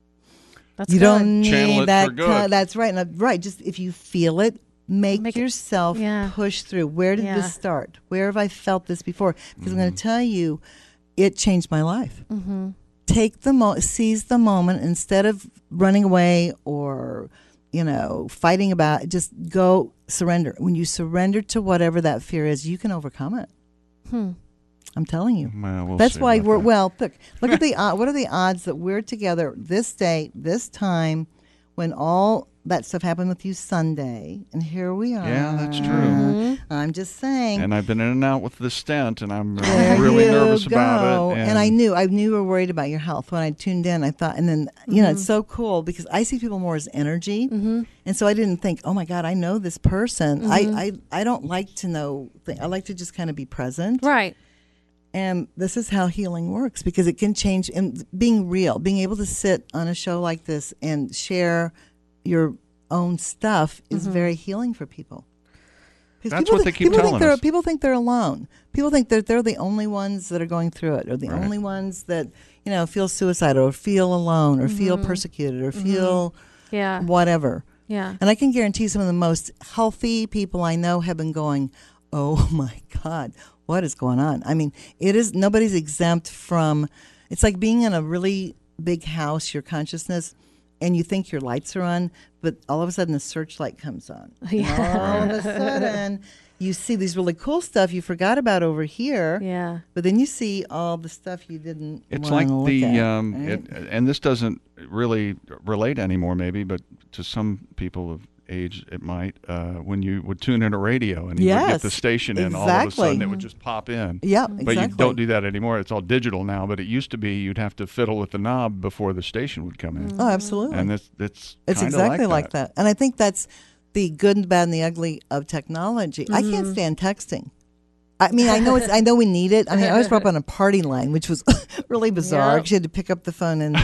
That's You good. don't Channel need it that. for good. ki- that's right. And, uh, right. Just if you feel it, make, Make it- yourself yeah. push through. Where did Yeah. this start? Where have I felt this before? Because Mm-hmm. I'm going to tell you, it changed my life. Mm-hmm. Take the mo- seize the moment instead of running away or, you know, fighting about it. Just go surrender. When you surrender to whatever that fear is, you can overcome it. Hmm. I'm telling you. Well, we'll That's see why about we're that. well. Look, look at the uh, what are the odds that we're together this day, this time, when all that stuff happened with you Sunday, and here we are. Yeah, that's true. Mm-hmm. I'm just saying. And I've been in and out with the stent, and I'm uh, There really you nervous go. about it. And, I knew, I knew you were worried about your health when I tuned in. I thought, and then you know, it's so cool because I see people more as energy, Mm-hmm. and so I didn't think, oh my God, I know this person. I, I, I don't like to know. Th- I like to just kind of be present. Right. And this is how healing works because it can change. And being real, being able to sit on a show like this and share your own stuff is very healing for people. 'Cause That's people what thi- they keep people think telling they're, us. People think they're alone. People think that they're the only ones that are going through it, or the Right. only ones that you know feel suicidal, or feel alone, or feel persecuted, or feel Yeah. whatever. Yeah. And I can guarantee some of the most healthy people I know have been going, oh my God, what is going on? I mean, it is, nobody's exempt from, it's like being in a really big house, your consciousness, and you think your lights are on, but all of a sudden the searchlight comes on. And all of a sudden you see these really cool stuff you forgot about over here, Yeah. but then you see all the stuff you didn't It's wanna like look the, at, um, right? it, and this doesn't really relate anymore, maybe, but to some people of age, it might. Uh, when you would tune in a radio and you would get Yes, the station in, all of a exactly. sudden it would just pop in. Yeah, But you exactly. don't do that anymore. It's all digital now. But it used to be you'd have to fiddle with the knob before the station would come in. Oh, absolutely. And it's it's It's kinda exactly like like that. And I think that's the good and bad and the ugly of technology. I can't stand texting. I mean, I know it's. I know we need it. I mean, I was brought up on a party line, which was really bizarre. Yep. She had to pick up the phone and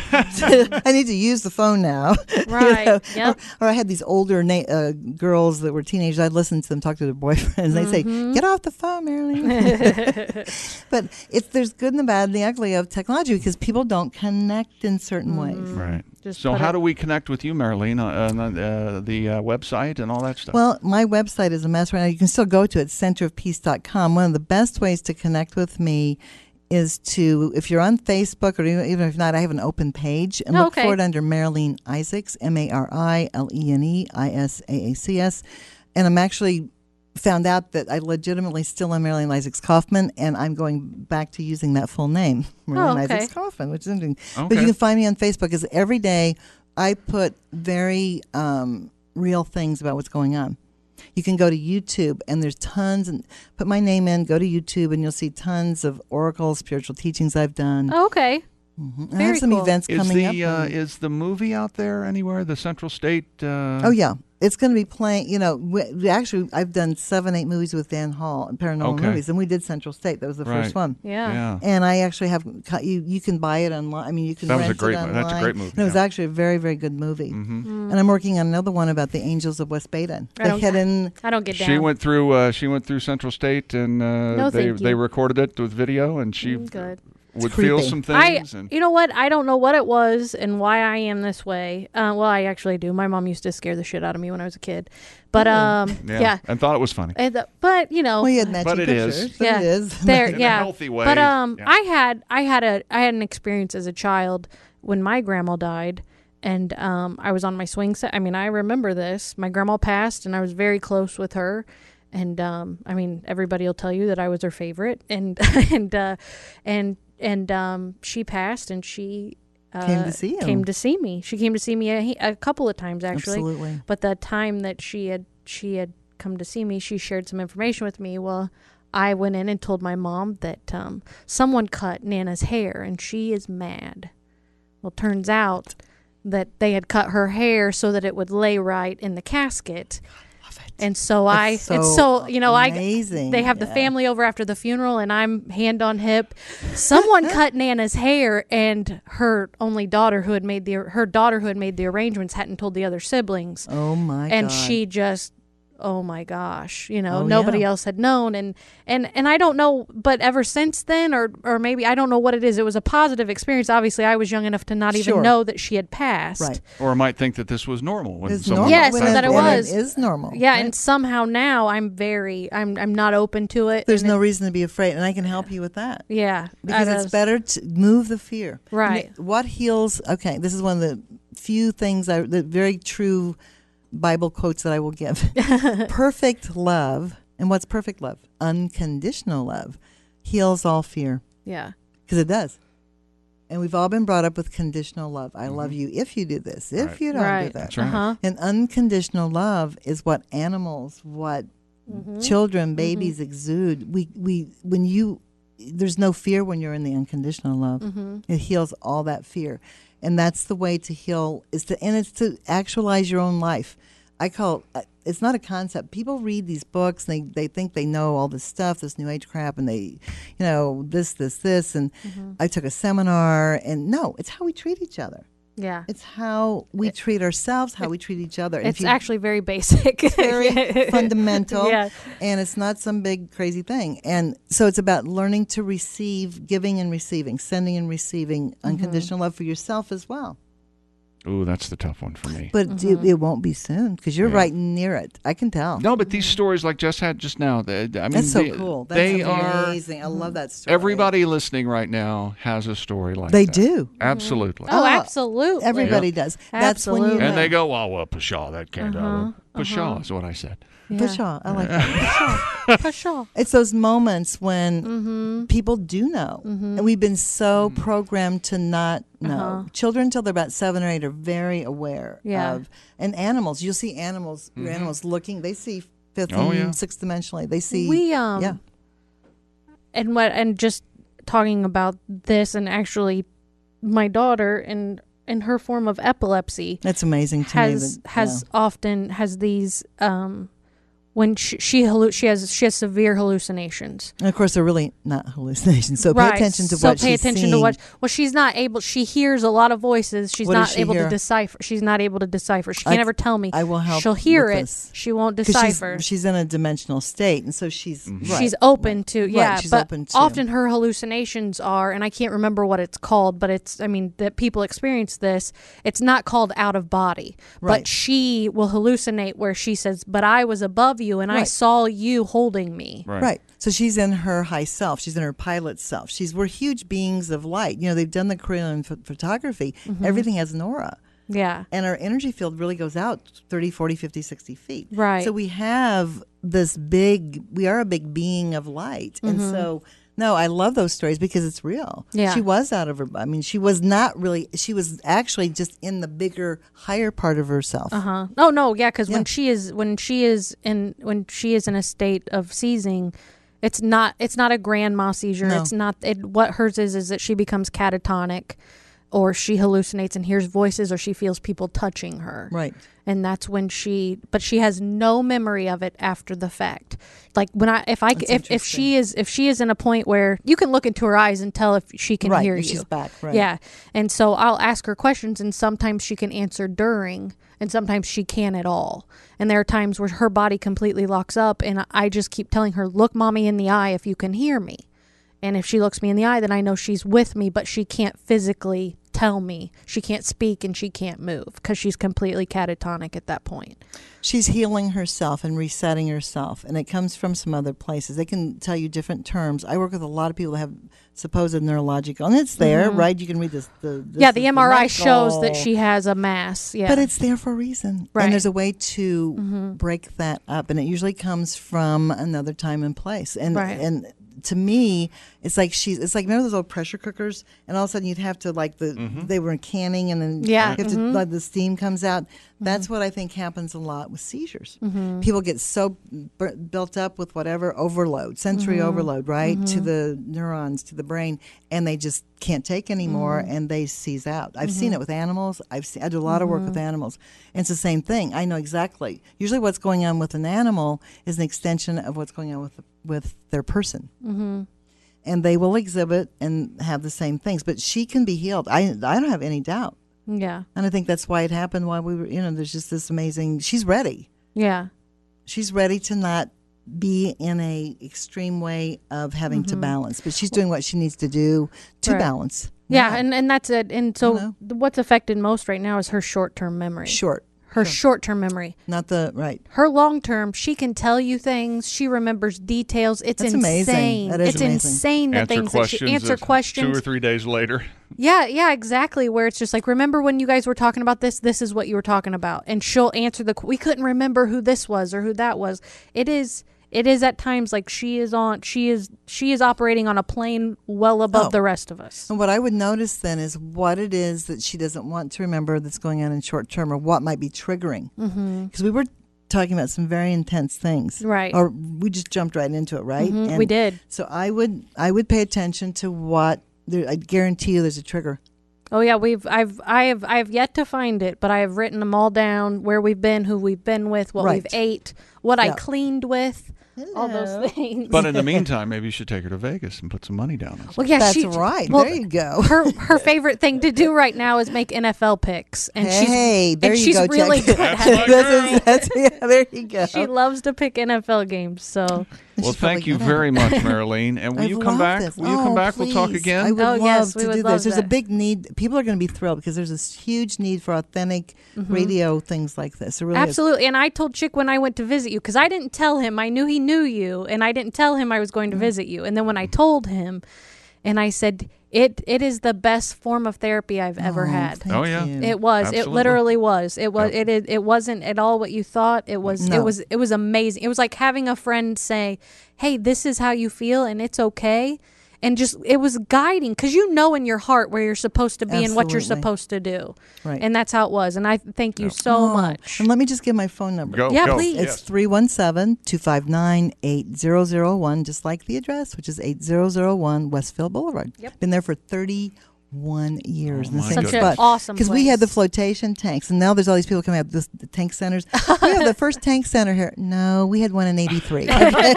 I need to use the phone now. you Right. know? Yep. Or, or I had these older na- uh, girls that were teenagers. I'd listen to them talk to their boyfriends. They say, "Get off the phone, Marilyn." But it's there's good and the bad and the ugly of technology because people don't connect in certain ways. Right. Just So put how it- do we connect with you, Marilyn? Uh, on uh, the uh, website and all that stuff. Well, my website is a mess right now. You can still go to it, center of peace dot com. One of the best ways to connect with me is to, if you're on Facebook or even even if not, I have an open page and Oh, look okay. for it under Marilyn Isaacs, M A R I L E N E I S A A C S. And I'm actually found out that I legitimately still am Marilyn Isaacs Kaufman, and I'm going back to using that full name, Marilyn Oh, okay. Isaacs Kaufman, which is interesting. But Okay. you can find me on Facebook because every day I put very um, real things about what's going on. You can go to YouTube, and there's tons, and put my name in, go to YouTube, and you'll see tons of Oracle spiritual teachings I've done. Oh, okay. Mhm. And I very have some cool. events is coming the up. uh, and- is the movie out there anywhere? The Central State. Uh, oh, yeah. It's going to be playing, you know, we, we actually, I've done seven, eight movies with Dan Hall, paranormal Okay. movies, and we did Central State. That was the Right. first one. Yeah. Yeah. And I actually have cut you. You can buy it online. I mean, you can. That was a rent great it mo- that's a online. great movie, And it was yeah. actually a very, very good movie. Mm-hmm. And I'm working on another one about the Angels of West Baden. I The don't- hidden. I don't get down. She went through. Uh, she went through Central State, and uh, No, they thank they you. recorded it with video, and she Mm, good. would It's feel creepy. some I, things. and you know what? I don't know what it was and why I am this way. Uh, well, I actually do. My mom used to scare the shit out of me when I was a kid. But um, yeah, yeah. and thought it was funny. And the- but you know, Well, you had matching But it is. pictures. But yeah, it is. there, In a yeah, healthy way, But um, yeah. I had, I had a, I had an experience as a child when my grandma died, and um, I was on my swing set. I mean, I remember this. My grandma passed, and I was very close with her. And um, I mean, everybody will tell you that I was her favorite. And and uh, and and um, she passed, and she uh, Came to see you. Came to see me. She came to see me a, a couple of times, actually. Absolutely. But the time that she had she had come to see me, she shared some information with me. Well, I went in and told my mom that um, someone cut Nana's hair, and she is mad. Well, turns out that they had cut her hair so that it would lay right in the casket. Love it. And so I, That's so it's so, you know, amazing. I, they have the Yeah. family over after the funeral, and I'm hand on hip. Someone cut Nana's hair, and her only daughter who had made the, her daughter who had made the arrangements hadn't told the other siblings. Oh my and God. she just, oh my gosh, you know, Oh, nobody yeah. else had known. And, and, and I don't know, but ever since then, or, or maybe, I don't know what it is. It was a positive experience. Obviously, I was young enough to not even Sure. know that she had passed. Right. Or I might think that this was normal when It's someone normal. Yes, when so it- that it when was. It is normal. Yeah. right? And somehow now I'm very, I'm, I'm not open to it. There's and no it- reason to be afraid, and I can help you with that. Yeah. Because I it's was- better to move the fear. Right. And it- What heals? Okay, this is one of the few things, I, the very true Bible quotes that I will give. Perfect love, and what's perfect love? Unconditional love heals all fear, Yeah. because it does. And we've all been brought up with conditional love. I love you if you do this, if Right. you don't Right. do that. That's right. Uh-huh. And unconditional love is what animals, what Mm-hmm. children, babies exude. We we when you there's no fear when you're in the unconditional love. Mm-hmm. It heals all that fear, and that's the way to heal. Is to and it's to actualize your own life. I call it, it's not a concept. People read these books and they, they think they know all this stuff, this new age crap, and they, you know, this this this. And Mm-hmm. I took a seminar, and no, it's how we treat each other. Yeah. It's how we treat ourselves, how we treat each other. And It's if you- actually very basic. very fundamental, Yeah. and it's not some big crazy thing. And so it's about learning to receive, giving and receiving, sending and receiving Mm-hmm. unconditional love for yourself as well. Ooh, that's the tough one for me. But Mm-hmm. it, it won't be soon, because you're Yeah. right near it. I can tell. No, but these stories like Jess had just now, they, I mean, That's so they, cool. That's they are. amazing. I love that story. Everybody listening right now has a story like They that. do. Absolutely. Oh, Oh, absolutely. Everybody does. That's when you Absolutely. know. And they go, well, well, pshaw, that can't Uh-huh, happen. Pshaw is what I said. Yeah. Pshaw. I like that. Pshaw. It's those moments when Mm-hmm. people do know. And we've been so programmed to not know. Uh-huh. Children, till they're about seven or eight, are very aware Yeah. of. And animals, you'll see animals, your animals looking, they see fifth Oh, and yeah. sixth dimensionally. They see. We um yeah. and what and just talking about this, and actually my daughter and in her form of epilepsy That's amazing to has me. that- has often has these um when she she, hallu- she has she has severe hallucinations. yeah. And of course, they're really not hallucinations. So right. pay attention to so what pay she's attention seeing. to what well she's not able she hears a lot of voices. She's What does not she able hear? to decipher. She's not able to decipher. She I- can't ever tell me. I will help She'll hear with it. this. She won't 'Cause decipher. She's, she's in a dimensional state, and so she's right. She's open to Right, yeah, she's but open to- often her hallucinations are, and I can't remember what it's called, but it's I mean that people experience this. It's not called out of body, Right. but she will hallucinate where she says, "But I was above you, and I Right. saw you holding me." Right. Right. So she's in her high self. She's in her pilot self. She's we're huge beings of light. You know, they've done the Kirlian ph- photography. Mm-hmm. Everything has an aura. Yeah, And our energy field really goes out thirty, forty, fifty, sixty feet. Right. So we have this big, we are a big being of light. And so, no, I love those stories because it's real. Mm-hmm. Yeah. She was out of her, I mean, she was not really, she was actually just in the bigger, higher part of herself. uh huh. Oh no, yeah, because Yeah. when she is when she is in when she is in a state of seizing. It's not. It's not a grand mal seizure. No. It's not. It, what hers is is that she becomes catatonic, or she hallucinates and hears voices, or she feels people touching her. Right. And that's when she. But she has no memory of it after the fact. Like when I, if I, That's if, if she is, if she is in a point where you can look into her eyes and tell if she can Right, hear if you. she's back, right. Yeah. And so I'll ask her questions, and sometimes she can answer during, and sometimes she can't at all. And there are times where her body completely locks up, and I just keep telling her, "Look mommy in the eye if you can hear me." And if she looks me in the eye, then I know she's with me, but she can't physically tell me. She can't speak and she can't move because she's completely catatonic at that point. She's healing herself and resetting herself, and it comes from some other places. They can tell you different terms. I work with a lot of people that have supposed neurological, and it's there, Mhm. right? You can read this. The, this Yeah, the is M R I medical. shows that she has a mass. Yeah. But it's there for a reason. Right. And there's a way to Mhm. break that up. And it usually comes from another time and place. And Right. and to me, it's like she's it's like remember those old pressure cookers, and all of a sudden you'd have to like the Mhm. they were canning, and then Yeah. you have to Mhm. like the steam comes out. That's what I think happens a lot with seizures. Mhm. People get so b- built up with whatever overload, sensory Mhm. overload, right, to Mhm. the neurons, to the brain, and they just can't take anymore, Mhm. and they seize out. I've seen Mhm. it with animals. I've seen, I do a lot of work with Mhm. animals, and it's the same thing. I know exactly. Usually, what's going on with an animal is an extension of what's going on with with their person, Mhm. and they will exhibit and have the same things. But she can be healed. I I don't have any doubt. Yeah. And I think that's why it happened. Why we were, you know, there's just this amazing. She's ready. Yeah. She's ready to not be in a extreme way of having to Mhm. balance, but she's doing what she needs to do to Right. balance. Yeah, now. and, and that's it. And so know. th- what's affected most right now is her short-term memory. short, Her sure. short-term memory. not the right. Her long-term, she can tell you things. She remembers details. It's That's insane. amazing. That is it's amazing. insane the Answer things that questions. she answer of questions. Two or three days later. Yeah, yeah, exactly. Where it's just like, remember when you guys were talking about this? This is what you were talking about, and she'll answer the. We couldn't remember who this was or who that was. It is. It is at times like she is on. She is. She is operating on a plane well above Oh. the rest of us. And what I would notice then is what it is that she doesn't want to remember that's going on in short term, or what might be triggering. Because Mm-hmm. we were talking about some very intense things, Right. Or we just jumped right into it, right? Mhm, And we did. So I would I would pay attention to what. There, I guarantee you, there's a trigger. Oh yeah, we've. I've. I have. I have yet to find it, but I have written them all down. Where we've been, who we've been with, what Right. we've ate, what I Yeah. cleaned with, all those things. But in the meantime, maybe you should take her to Vegas and put some money down on well, yeah, That's she, right. well, there you go. her her favorite thing to do right now is make N F L picks, and she's hey, there and you she's go. really check. good at That's my it. This is- that's- yeah, there you go. She loves to pick N F L games, so Well, She's probably thank you good at very it. much, Marilene. And will I've you come loved back? this. Will you Oh, come back? We'll talk please. again. I would Oh, love yes, we to would do love this. There's a that. big need. People are going to be thrilled because there's this huge need for authentic Mm-hmm. radio things like this. It really is. absolutely. And I told Chick when I went to visit you, because I didn't tell him. I knew he knew you, and I didn't tell him I was going to visit you. And then when I told him, and I said, it it is the best form of therapy I've ever Oh, had. thank Oh, yeah. you. It was. Absolutely. It literally was. It was. Yep. It, it. It wasn't at all what you thought. It was. No. It was. It was amazing. It was like having a friend say, "Hey, this is how you feel, and it's okay." And just it was guiding because you know in your heart where you're supposed to be and what you're Absolutely. supposed to do, Right. and that's how it was. And I thank you so Oh, much. And let me just give my phone number. Go, Yeah, go. please. It's three one seven, two five nine, eight zero zero one, just like the address, which is eight zero zero one Westfield Boulevard. Yep. Been there for thirty-one years Oh, in the my same goodness. Such an spot. awesome Because we had the place. flotation tanks, and now there's all these people coming up this, the tank centers. We have the first tank center here. No, we had one in eighty-three.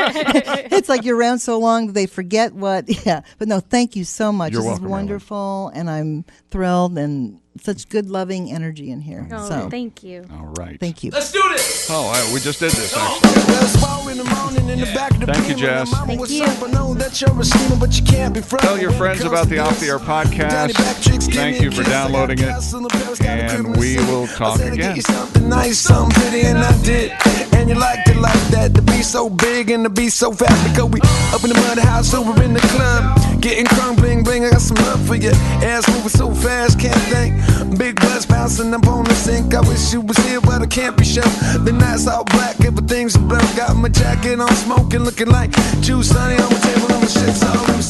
It's like you're around so long that they forget what. Yeah, but no, thank you so much. You're this welcome, is Ellen. wonderful, and I'm thrilled, and such good, loving energy in here. Oh, so thank you. All right. thank you. Let's do this. Oh, I, we just did this, actually. Let's fall in the morning in the back of the Thank you, beam. Jess. Mama Thank was you. up, I know that you're a schemer, but you can't be friends. Tell your friends about the Off the Air podcast. Thank you for downloading it. And we will talk again. Something nice, something pretty, and I did. And you liked it like that. To be so big and to be so fast. Because we up in the mud house, over in the club. Getting crunk, bling, bling. I got some love for you. Ass moving so fast, can't think. Big butts bouncing up on the sink. I wish you was here, but I can't be sure. The night's all black, everything's a blur. Got my jacket on, smoking, looking like Juice Sunny on the table, on the shit, so